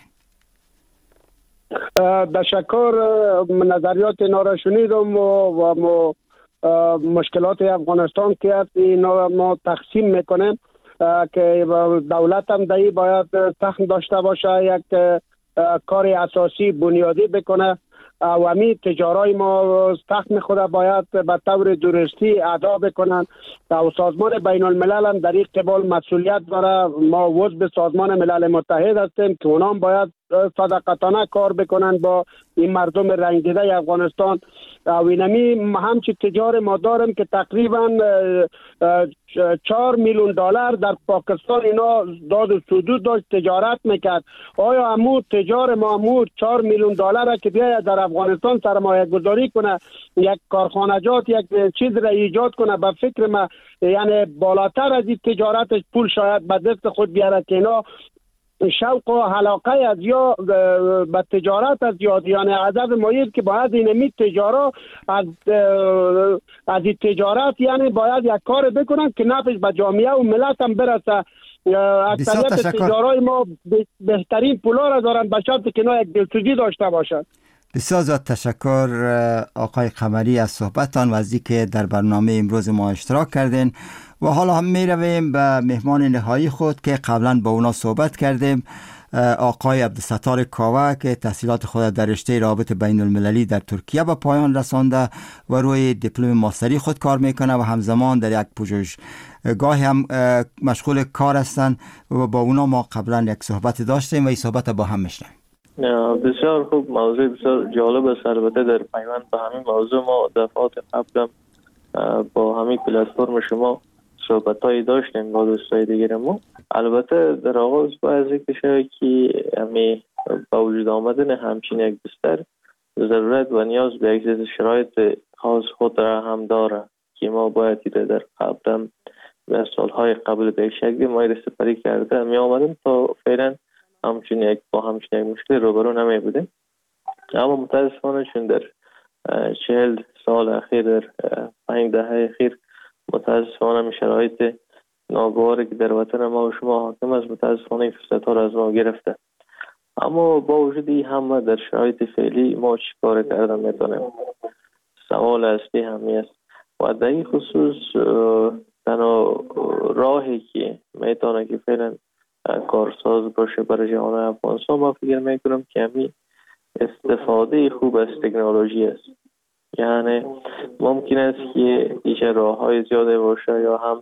تشکر. نظریات اینا را شنیدم و مشکلات افغانستان که اینا ما تقسیم میکنیم که دولت هم دایی باید تخم داشته باشه، یک کار اساسی بنیادی بکنه و همین تجارای ما تخم خود باید به طور درستی ادا بکنن و سازمان بین الملل هم در این قبال مسئولیت داره. ما عضو سازمان ملل متحد هستیم که اونام باید صداقتانه کار بکنن با این مردم رنگیده افغانستان. و اینمی همچی تجار ما دارم که تقریبا 4 میلیون دلار در پاکستان اینا داد و سدود داشت تجارت میکرد. آیا امو تجار ما امو 4 میلیون دلار که بیاید در افغانستان سرمایه گذاری کنه، یک کارخانجات یک چیز را ایجاد کنه، به فکر ما یعنی بالاتر از این تجارتش پول شاید به دست خود بیاره که اینا شوق و علاقه از یا به تجارت از یاد، یعنی عدد مایید که باید اینمی تجارت از این تجارت یعنی باید یک کار بکنن که نفعش به جامعه و ملت هم برسه. اکثریت تجارای ما بهترین پولا را دارن به شرطی که اینا یک دلسوزی داشته باشند. بسیار زیاد تشکر آقای قمری از صحبتان و از اینکه در برنامه امروز ما اشتراک کردین. و حالا هم می رویم به مهمان نهایی خود که قبلا با اونا صحبت کردیم، آقای عبدالستار کاوه که تحصیلات خود در رشته روابط بین المللی در ترکیه به پایان رسانده و روی دیپلم ماستری خود کار میکنه و همزمان در یک پژوهشگاه هم مشغول کار هستند و با اونا ما قبلا یک صحبت داشتیم و این صحبت با هم میشنیم. بسیار خوب، موضوع بسیار جالب است. البته در پیوند به همین موضوع ما دفعات قبل با همین پلتفرم شما صحبتایی داشتیم با دوستای دیگر ما. البته در آغاز باید ذکر شود که همین با وجود آمدن همچین یک بستر ضرورت و نیاز به یک شرایط خاص خود را هم داره که ما باید در قبل و سالهای قبل به شکلی ما استفاده کرده می آمدیم تا فعلا همچین یک مشکل روبرو نمی بودیم. اما متاسفانه چون در 40 سال اخیر، در 5 دهه اخیر متاسفانه شرایط ناگواری که در وطن ما و شما حاکم است متاسفانه این فرصت‌ها را از ما گرفته. اما با وجود این همه در شرایط فعلی ما چی کار کردن میتونیم؟ سوال اصلی همی است و در این خصوص تنها راهی که میتونه که فعلا کارساز باشه برای جهان افغانستان ما فکر میکنم که همین استفاده خوب از تکنولوژی است. یعنی ممکن است که ایشه راه‌های زیاده باشه یا هم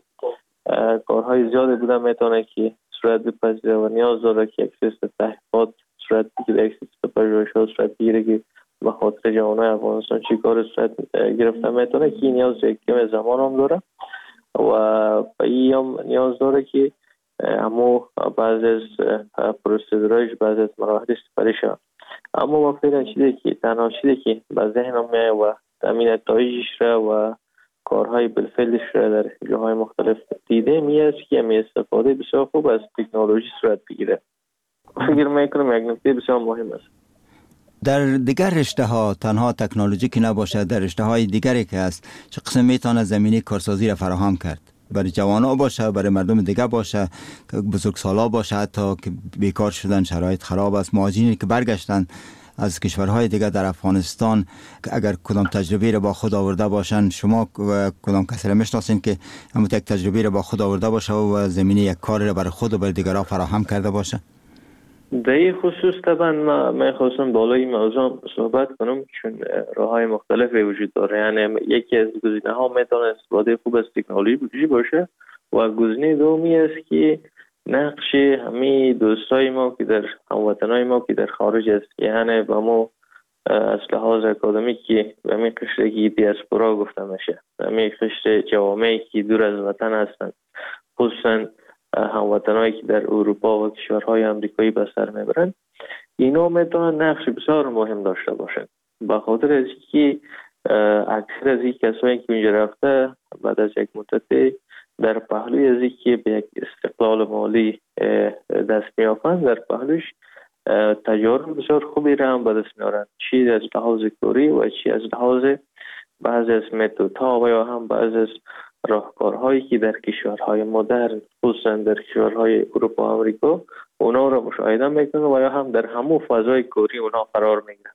کارهای زیاده بودن میتونه که صورت بپذیره و نیاز داره که یک سیستم تحقیقات صورت بگیره، یک سیستم پژوهش‌ها صورت بگیره که به خاطر جهان افغانستان چی کار صورت گرفته میتونه که نیاز یک کم زمان هم داره و به این هم نیاز داره که اما بعض از پروسیدورایش بعض از مراحل استفاده شد. اما ما فعلا چیزی که تنها چیزی که به ذهنم میاد و تامین نتایجش را و کارهای بالفعلش را در جاهای مختلف دیده میاد که می استفاده بسیار خوب از تکنولوژی صورت بگیره. فکر میکنم یک نکته بسیار مهم است. در دیگر رشته ها تنها تکنولوژی که نباشه، در رشته های دیگری که هست چه قسم میتونه زمینه کارسازی را فراهم کرد؟ برای جوانان باشه، برای مردم دیگه باشه، بزرگسالا باشه، حتی که بیکار شدن، شرایط خراب است، مهاجرینی که برگشتن از کشورهای دیگه در افغانستان اگر کدام تجربه را با خود آورده باشن، شما کدام کسی را میشناسین که همون یک تجربه را با خود آورده باشه و زمینه یک کار را برای خود و برای دیگران فراهم کرده باشه؟ در این خصوص طبعا من خواستم بالای موضوع صحبت کنم چون راه‌های مختلفی وجود داره. یعنی یکی از گزینه‌ها میتونه استفاده خوب از تکنولوژی باشه و گزینه دومی است که نقش همه دوستای ما که در هموطنای ما که در خارج است، یعنی با ما از لحاظ اکادمیکی و همین قشر که دیاسپورا گفته میشه، همین قشر جوامعی که دور از وطن هستند، خصوصا هموطنایی که در اروپا و کشورهای آمریکایی به سر میبرند، اینا میتونن نقش بسیار مهم داشته باشند. به خاطر از اینکه اکثر از این کسایی که اونجا رفته بعد از یک مدت در پهلوی از اینکه به یک استقلال مالی دست میافند، در پهلوش تجارب بسیار خوبی را هم به دست میارند، چی از لحاظ کاری و چی از لحاظ بعض از متدها و یا هم بعض از راهکارهایی که در کشورهای مدرن خصوصا در کشورهای اروپا و آمریکا اونا را مشاهده میکنن و یا هم در همون فضای کاری اونا قرار میگیرن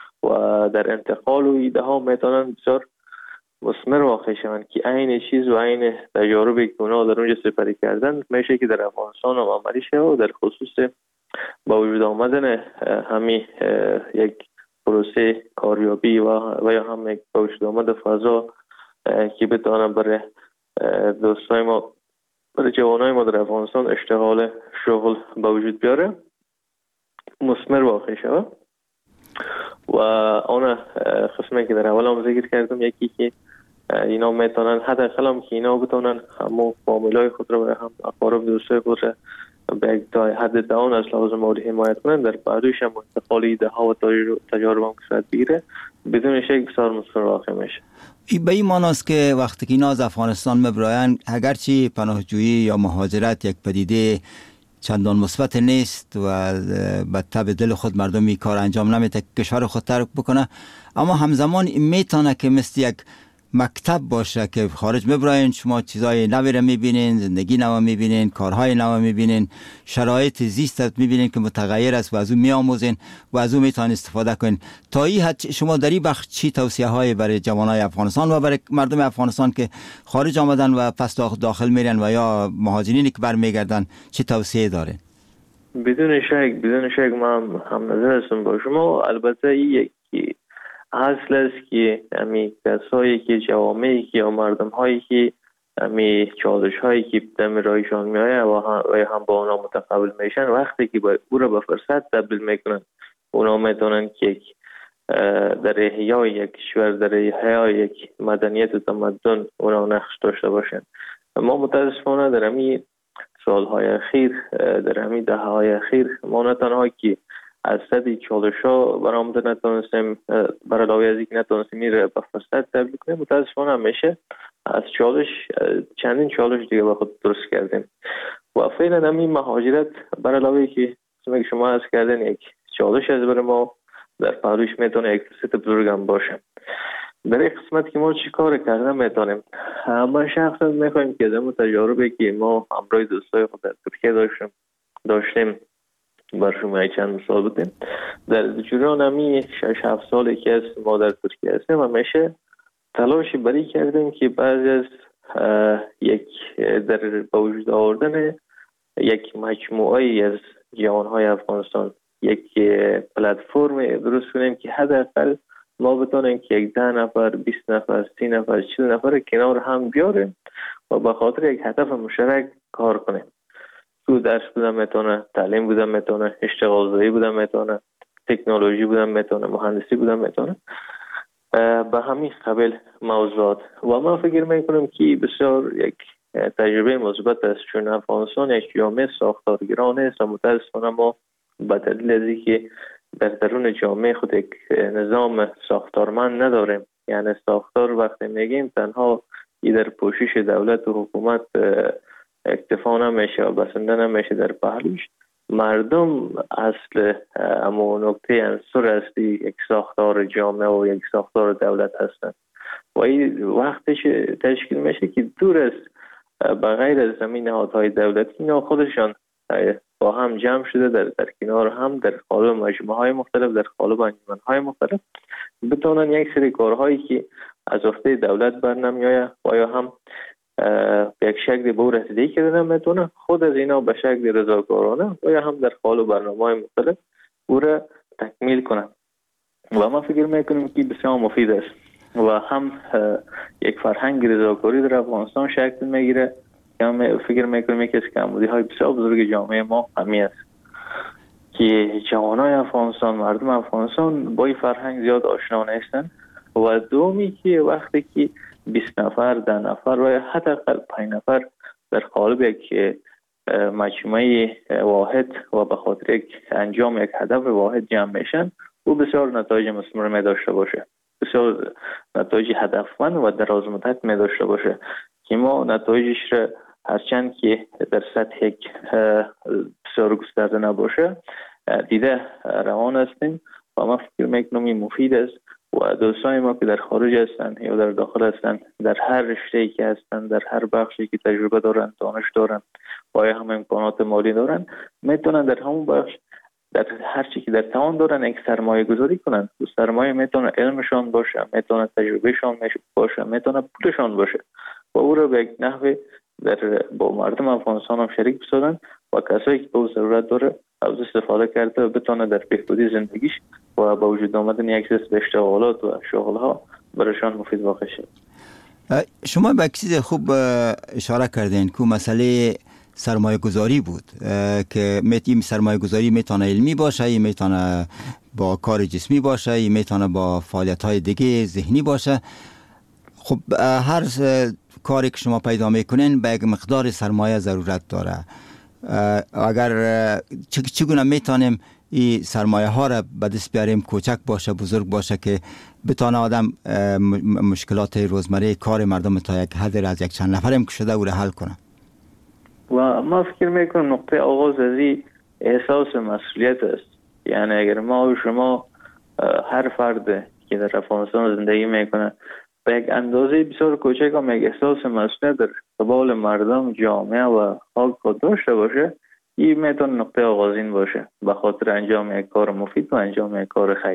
و در انتقال و ایده ها میتونن بسیار مثمر واقع شوند که عین چیز و عین تجاربی که اونا در اونجا سپری کردن میشه که در افغانستان هم عملی شه و در خصوص با وجود آمدن همین یک پروسه کاریابی و یا هم یک با وجود آمد فضا که بتونه برای دوستای ما، برای جوانای ما در افغانستان اشتغال شغل با وجود بیاره، مثمر واقع شود. و آن قسمی که در اول هم ذکر کردم، یکی که اینا میتونن حداقل هم که اینا بتونن همو معاملای خود رو و هم اقارب دوستای خود رو به یک حد داون از لحاظ مالی حمایت کنن، در بعدش هم انتقال ایده ها و تجارب هم صورت بگیره، بدون شک بسیار مثمر واقع میشه. به این معناست که وقتی که اینا از افغانستان مبراین، اگرچه پناهجویی یا مهاجرت یک پدیده چندان مثبت نیست و به طب دل خود مردمی کار انجام نمیده که کشور خود ترک بکنه، اما همزمان میتونه که مثل یک مکتب باشه که خارج مبراین، شما چیزای نوی رو میبینین، زندگی نو میبینین، کارهای نو میبینین، شرایط زیست میبینین که متغیر است و از اون میآموزین و از اون میتونین استفاده کنین. تا این حد شما در این بخش چی توصیه های برای جوانای افغانستان و برای مردم افغانستان که خارج آمدن و پس داخل میرن و یا مهاجرینی که برمیگردن چی توصیه دارین؟ بدون شک من هم نظر هستم با شما. البته یکی اصل است که امی کسایی که جوامعی که یا مردم هایی که امی چالش هایی که دم رایشان میآید و هم با اونا متقابل میشن، وقتی که او را به فرصت تبدیل میکنن، اونا میتونن که در احیای یک کشور، در احیای یک مدنیت و تمدن اونا نقش داشته باشن. ما متاسفانه در امی سالهای اخیر، در امی دههای اخیر، ما نه تنها که از صد چالش ها برآمده نتونستیم، برای علاوه از اینکه نتونستیم این را به فرصت تبدیل کنیم، متاسفانه همیشه از چندین چالش دیگه به خود درست کردیم. و فعلا همین مهاجرت برای علاوه که شما از کردن یک چالش از برای ما، در پهلوش میتونه یک فرصت بزرگ هم باشه. در این قسمت که ما چی کار کردن میتونیم، ما شخصا میخوایم که از تجاربی که ما همراه دوستای خود در ترکیه داشتیم بر شما چند مثال بدیم. در جریان همی 6-7 سالی که از ما در ترکیه هستیم، همیشه تلاشی بری کردیم که بعضی از یک در با وجود آوردن یک مجموعه از جوانهای افغانستان یک پلتفرم درست کنیم که حداقل ما بتونیم که یک 10 نفر، 20 نفر، 30 نفر، 40 نفر کنار هم بیاریم و به خاطر یک هدف مشترک کار کنیم. تو درس بودم میتونه، تعلیم بودم میتونه، اشتغال زایی بودم میتونه، تکنولوژی بودم میتونه، مهندسی بودم میتونه، به همین قبیل موضوعات. و من فکر میکنم که بسیار یک تجربه مثبت است، چون افغانستان یک جامعه ساختارگرا است و متاسفانه ما به دلیل از اینکه در درون جامعه خود یک نظام ساختارمند نداریم. یعنی ساختار وقتی میگیم تنها در پوشش دولت و حکومت اکتفا نمیشه و بسنده نمیشه در پهلوش. مردم اصل اما نکته عنصر هستی یک ساختار جامعه و یک ساختار دولت هستند و این وقتش تشکیل میشه که دور است به غیر از زمین نهادهای دولتی، اینا خودشان با هم جمع شده در کنار هم در قالب مجموعه های مختلف، در قالب انجمن های مختلف بتونن یک سری کارهایی که از عهده دولت بر نمیآید و یا هم به یک شکل به او رسیدگی کردن میتونه، خود از اینا به شکل رضاکارانه و یا هم در قالب برنامه‌های مختلف او را تکمیل کنن. و ما فکر میکنیم که بسیار مفید است و هم یک فرهنگ رضاکاری در افغانستان شکل میگیره که ما فکر میکنیم یکی از کمبودی‌های بسیار بزرگ جامعه ما همین است که جوانای افغانستان، مردم افغانستان با این فرهنگ زیاد آشنا نیستن. و دومی که وقتی که 20 نفر، 10 نفر و حداقل 5 نفر در قالب یک مجموعه واحد و به خاطر یک انجام یک هدف واحد جمع میشن، او بسیار نتایج مثمر می داشته باشه، بسیار نتایج هدفمند و دراز مدت می داشته باشه که ما نتایجش را هرچند که در سطح یک بسیار گسترده نباشه دیده روان هستیم و ما فکر میکنم این مفید است. و دوستان ما که در خارج هستند یا در داخل هستند، در هر رشته‌ای که هستند، در هر بخشی که تجربه دارند، دانش دارند و یا هم امکانات مالی دارند، میتونن در همون بخش در هر چی که در توان دارن یک سرمایه گذاری کنند. و سرمایه میتونه علمشان باشه، میتونه تجربهشان باشه، میتونه پولشان باشه و او را به یک نحوه با مردم افغانستان هم شریک بسازن و کسایی که به او ضرورت داره از استفاده کرده و بتونه در بهبودی زندگیش و با وجود آمدن یک سلسله اشتغالات و شغلها برایشان مفید واقع شد. شما به چیز خوب اشاره کردین که مسئله سرمایه گذاری بود که این سرمایه گذاری میتونه علمی باشه، این میتونه با کار جسمی باشه، این میتونه با فعالیت های دیگه ذهنی باشه. خب هر کاری که شما پیدا میکنین به یک مقدار سرمایه ضرورت داره. اگر چگونه میتونیم این سرمایه ها را به دست بیاریم، کوچک باشه بزرگ باشه، که بتونه آدم مشکلات روزمره کار مردم تا یک حد از یک چند نفرم که شده او را حل کنه؟ و ما فکر میکنم نقطه آغاز از این احساس مسئولیت است. یعنی اگر ما و شما هر فرد که در افغانستان زندگی میکنه به یک اندازه بسیار کوچک هم یک احساس مسئولیت در قبال مردم، جامعه و خاک خود داشته باشه، این میتونه نقطه آغازین باشه به خاطر انجام یک کار مفید و انجام یک کار خیر.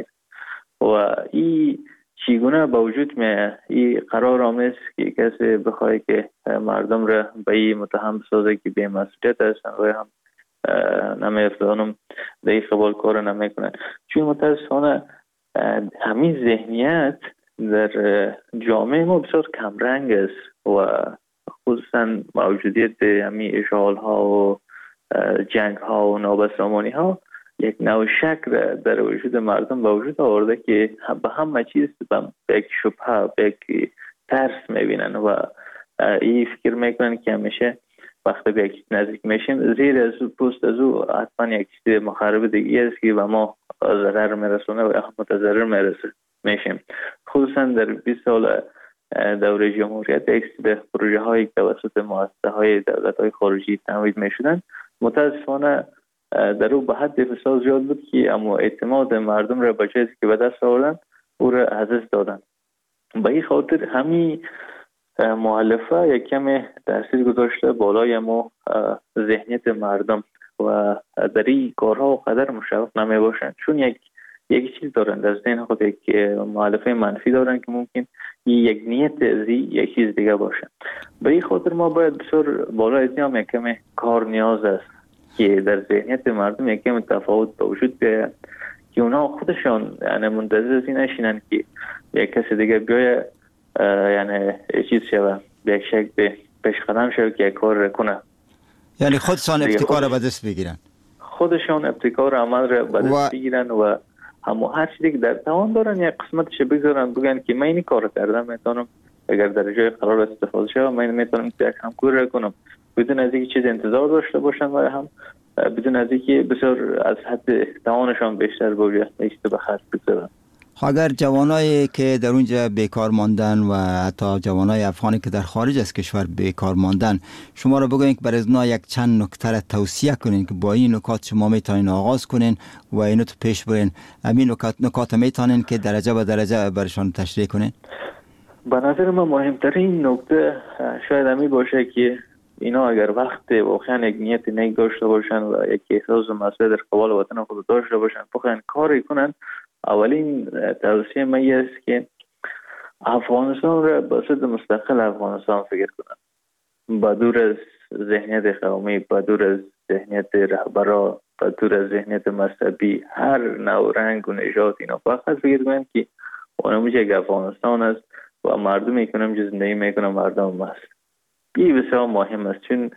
و این چگونه با وجود میه؟ این قرار آمیست که کسی بخواه که مردم را به این متهم بسازه که بی مسئولیت هستن و هم نمیفتانم در این قبال کار نمیکنن. چون متاسفانه همین ذهنیت در جامعه ما بسیار کمرنگ است و خصوصا موجودیت همین اشغال ها و جنگ ها و نابسامانی ها یک نوع شک در وجود مردم به وجود آورده که به همه چیز به یک شبهه، به یک ترس میبینن و این فکر میکنن که همیشه وقتی به یک نزدیک میشیم زیر از پوست از او حتما یک چیز مخرب دیگه است که به ما ضرر میرسونه و متضرر میشیم. خصوصا در 20 سال دوره جمهوریت یک سری پروژه هایی که توسط مؤسسه های دولت های خارجی تمویل میشدن متاسفانه در او به حد فساد زیاد بود که اما اعتماد مردم را به جایی که به دست آوردن او را از دست دادن. به این خاطر همین مؤلفه یک کمی تاثیر گذاشته بالای ما ذهنیت مردم و در این کارها و قدر مشوق نمی باشند، چون یک چیز دارند در ذهن خود، یک مؤلفه منفی دارند که ممکن یک نیت ازی یک چیز دیگه باشه. به این خاطر ما باید بسیار بالای ازی هم یک کمی کار نیاز است که در ذهنیت مردم یک کمی تفاوت به وجود بیاید که اونا خودشان یعنی منتظر ازی نشینن که یک کسی دیگه بیایه یعنی چیز شوه، به یک شکل پیش قدم شوه که یک کار کنه. یعنی خودشان ابتکار را به دست بگیرن، خودشان ابتکار عمل را به دست بگیرن و همو هر چیزی که در توان دارن یک قسمتش بگذارن، بگن که من این کار کردم، میتونم اگر در جای قرار استفاده شه من میتونم یک همکاری را کنم بدون از اینکه چیز انتظار داشته باشن و هم بدون از اینکه بسیار از حد توانشان بیشتر باشه ایست به خرج بگذارن. اگر جوانایی که در اونجا بیکار ماندن و حتی جوانای افغانی که در خارج از کشور بیکار ماندن، شما را بگوین که برای اونا یک چند نکته را توصیه کنین که با این نکات شما میتونین آغاز کنین و اینو تو پیش برین. همین نکات میتونین که درجه به درجه برشان تشریح کنین؟ به نظر من مهمترین نکته شاید همین باشه که اینا اگر وقت واقعا یک نیت نیک داشته باشن و یک احساس مسئولیت در قبال وطن خود داشته باشن بخواین کاری کنن، اولین توصیه من است که افغانستان را به صورت مستقل افغانستان فکر کنن، بدور از ذهنیت قومی، بدور از ذهنیت رهبرا، بدور از ذهنیت مذهبی، هر نوع رنگ و نژاد اینا فقط فکر کنن که اونم یک افغانستان است و مردمی که اونجا زندگی میکنن مردم است. این بسیار مهم است، چون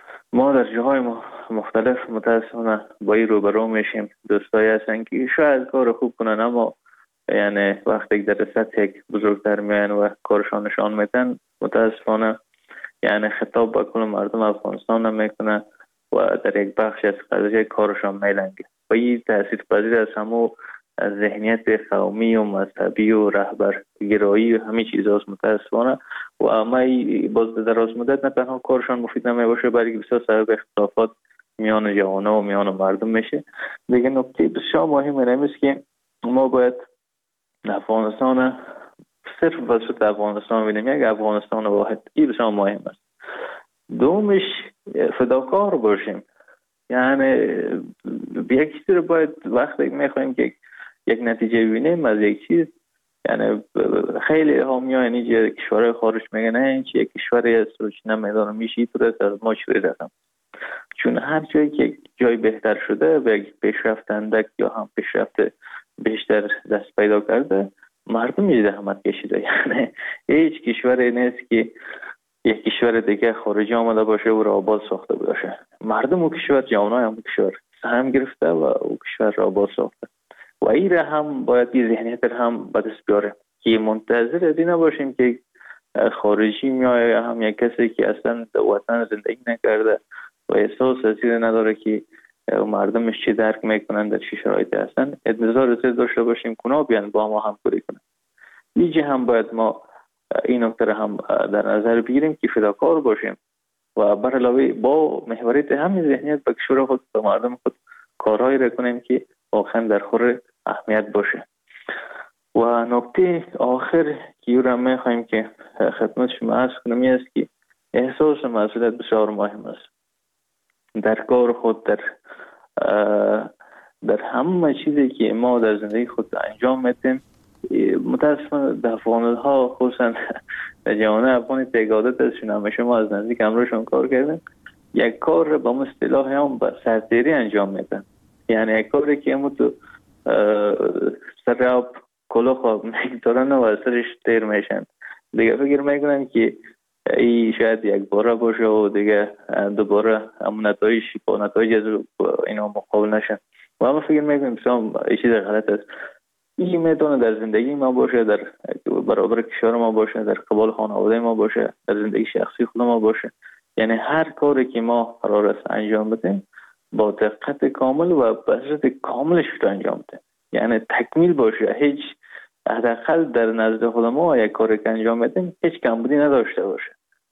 ما در جاهای مختلف متاسفانه با این روبرو میشیم. دوستایی هستن که شاید کار خوب کنن اما یعنی وقتی در سطح یک بزرگتر میان و کارشان نشان میدن متاسفانه یعنی خطاب با کل مردم افغانستان نمیکنه و در یک بخش از قضیه کارشان میلنگه و این تأثیر پذیر از همو ذهنیت قومی و مذهبی و رهبر گرایی و همه چیزاست متاسفانه. و اما باز دراز مدت نه تنها کارشان مفید نمی باشه بلکه بسیار سبب اختلافات میان جوانان و میان مردم میشه. دیگه نکته بسیار مهم اینه که ما باید افغانستان صرف وسط افغانستان ببینیم، یک افغانستان واحد. این بسیار مهم است. دومش فداکار باشیم، یعنی یک چیز رو باید وقتی میخوایم که یک نتیجه ببینیم از یک چیز، یعنی خیلی حامیان یعنی کشورهای خارج میگن نه این یک کشوری است رو نمیدونم میشه تو از ما چوری رسم، چون هر جایی که جای بهتر شده و یک پیشرفت اندک یا هم پیشرفت بیشتر دست پیدا کرده مردم یه زحمت کشیده. یعنی هیچ کشوری نیست که یک کشور دیگه خارجی آمده باشه و را آباد ساخته باشه. مردم و کشور، جوانای هم کشور سهم گرفته و او کشور را آباد ساخته و این را هم باید این ذهنیت هم به دست بیاره که منتظر از این نباشیم که خارجی میای هم یک کسی که اصلا در وطن زندگی نکرده و احساس از این نداره که مردمش چی درک میکنن در چه شرایطی هستن، انتظار از داشته باشیم کنا بیان با ما همکاری کنن. لیجی هم باید ما این نکته هم در نظر بگیریم که فداکار باشیم و بر علاوه با محوریت همین ذهنیت به کشور خود به مردم خود کارهایی را کنیم که واقعا در خور اهمیت باشه. و نکته آخر که او را میخوایم که خدمت شما عرض کنم این است که احساس مسئولیت بسیار مهم است در کار خود، در همه چیزی که ما در زندگی خود انجام میدیم. متاسفانه در افغان‌ها خصوصا در جوانه افغانی تقاعدت ازشون همیشه ما از نزدیک همراهشون کار کردیم، یک کار را با اصطلاح هم با سرتیری انجام میدن. یعنی یک کاری که همون تو سر آب کلاه میگذارن و سرش تیر میشن، دیگه فکر میکنن که ای شاید یک باره باشه و دیگه دوباره همون نتایجی با نتایج اینا مقابل نشن و همون فکر میکنیم بسیار این چیز غلط است. این میتونه در زندگی ما باشه، در برابر کشور ما باشه، در قبال خانواده ما باشه، در زندگی شخصی خود ما باشه. یعنی هر کاری که ما قرار است انجام بدیم با دقت کامل و بصیرت کاملش رو انجام بدیم، یعنی تکمیل باشه، هیچ حداقل در نزد خود ما یک کاری که انجام بدیم هیچ کمبودی نداشته باشه.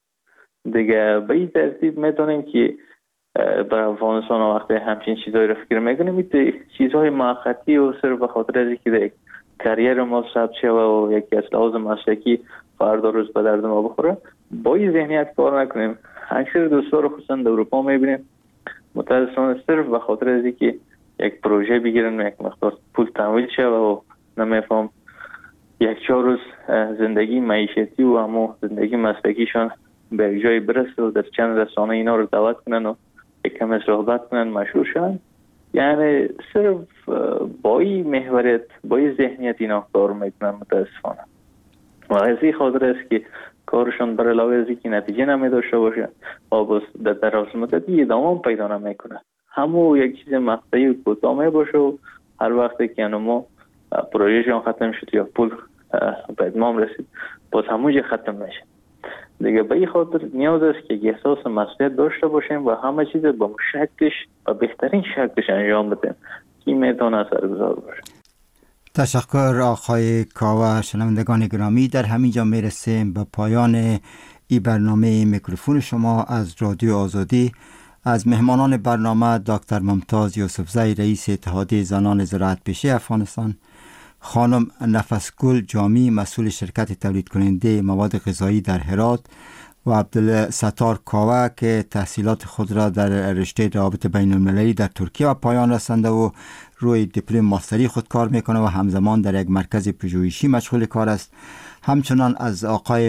دیگه به این ترتیب میتونیم که برای افغانستان وقتی همچین چیزایی رو فکر میکنیم این چیزهای موقتی و صرف به خاطر از اینکه کریر ما ثبت شوه و یکی از لحاظ مسلکی فردا روز به درد ما بخوره، با این ذهنیت کار نکنیم. اکثر دوستا رو خصوصا در اروپا میبینیم متاسفانه صرف به خاطر از اینکه یک پروژه بگیرن یک مقدار پول تمویل شوه و نمیفهم یک چهار روز زندگی معیشتی و همو زندگی مسلکیشان به جای برسه و در چند رسانه اینا رو دعوت کنن و کم صحبت کنن مشهور شن. یعنی صرف با این محوریت با این ذهنیت اینا کار میکنن متاسفانه و از این خاطر است که کارشان بر علاوه از اینکه نتیجه نمیداشته باشه و در دراز مدتی ادامه پیدا نمیکنه، همون یک چیز مقطعی و کوتاه باشه و هر وقتی که ما پروژهشان ختم شد یا پول به اتمام رسید باز همونجا ختم میشه. دیگه به این خاطر نیاز است که احساس مسئولیت داشته باشیم و همه چیز با شکلش و بهترین شکلش انجام بدیم که میتونه اثرگذار باشه. تشکر آقای کاوه. شنوندگان گرامی، در همینجا میرسیم به پایان این برنامه میکروفون شما از رادیو آزادی. از مهمانان برنامه دکتر ممتاز یوسفزی رئیس اتحادیه زنان زراعت پیشه افغانستان، خانم نفسگل جامی مسئول شرکت تولید کننده مواد غذایی در هرات و عبدالستار کاوه که تحصیلات خود را در رشته روابط بین المللی در ترکیه و پایان رسانده و روی دیپلم ماستری خود کار میکنه و همزمان در یک مرکز پژوهشی مشغول کار است. همچنان از آقای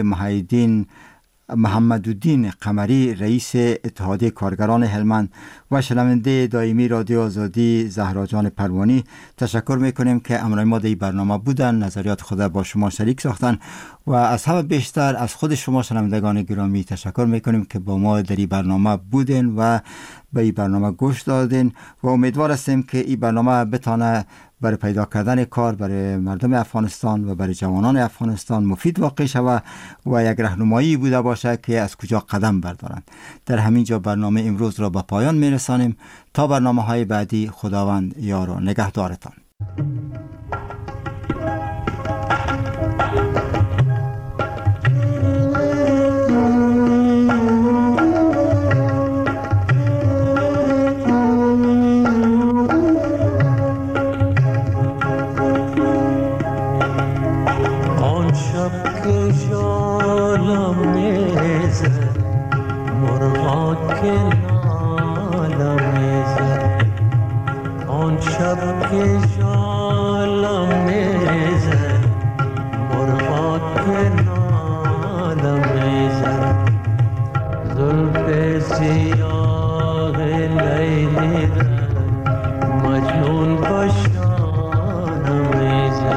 محمدالدین قمری رئیس اتحادیه کارگران هلمند و شنونده دائمی رادیو آزادی زهرا جان پروانی تشکر میکنیم که همراه ما در این برنامه بودن، نظریات خود با شما شریک ساختن و از همه بیشتر از خود شما شنوندگان گرامی تشکر میکنیم که با ما در این برنامه بودین و به این برنامه گوش دادین و امیدوار هستیم که این برنامه بتانه برای پیدا کردن کار برای مردم افغانستان و برای جوانان افغانستان مفید واقع شود و یک راهنمایی بوده باشه که از کجا قدم بردارند. در همین جا برنامه امروز را به پایان میرسانیم. تا برنامه‌های بعدی خداوند یار و نگهدارتان.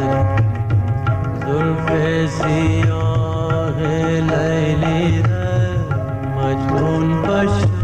زلف سیاه لیلی اون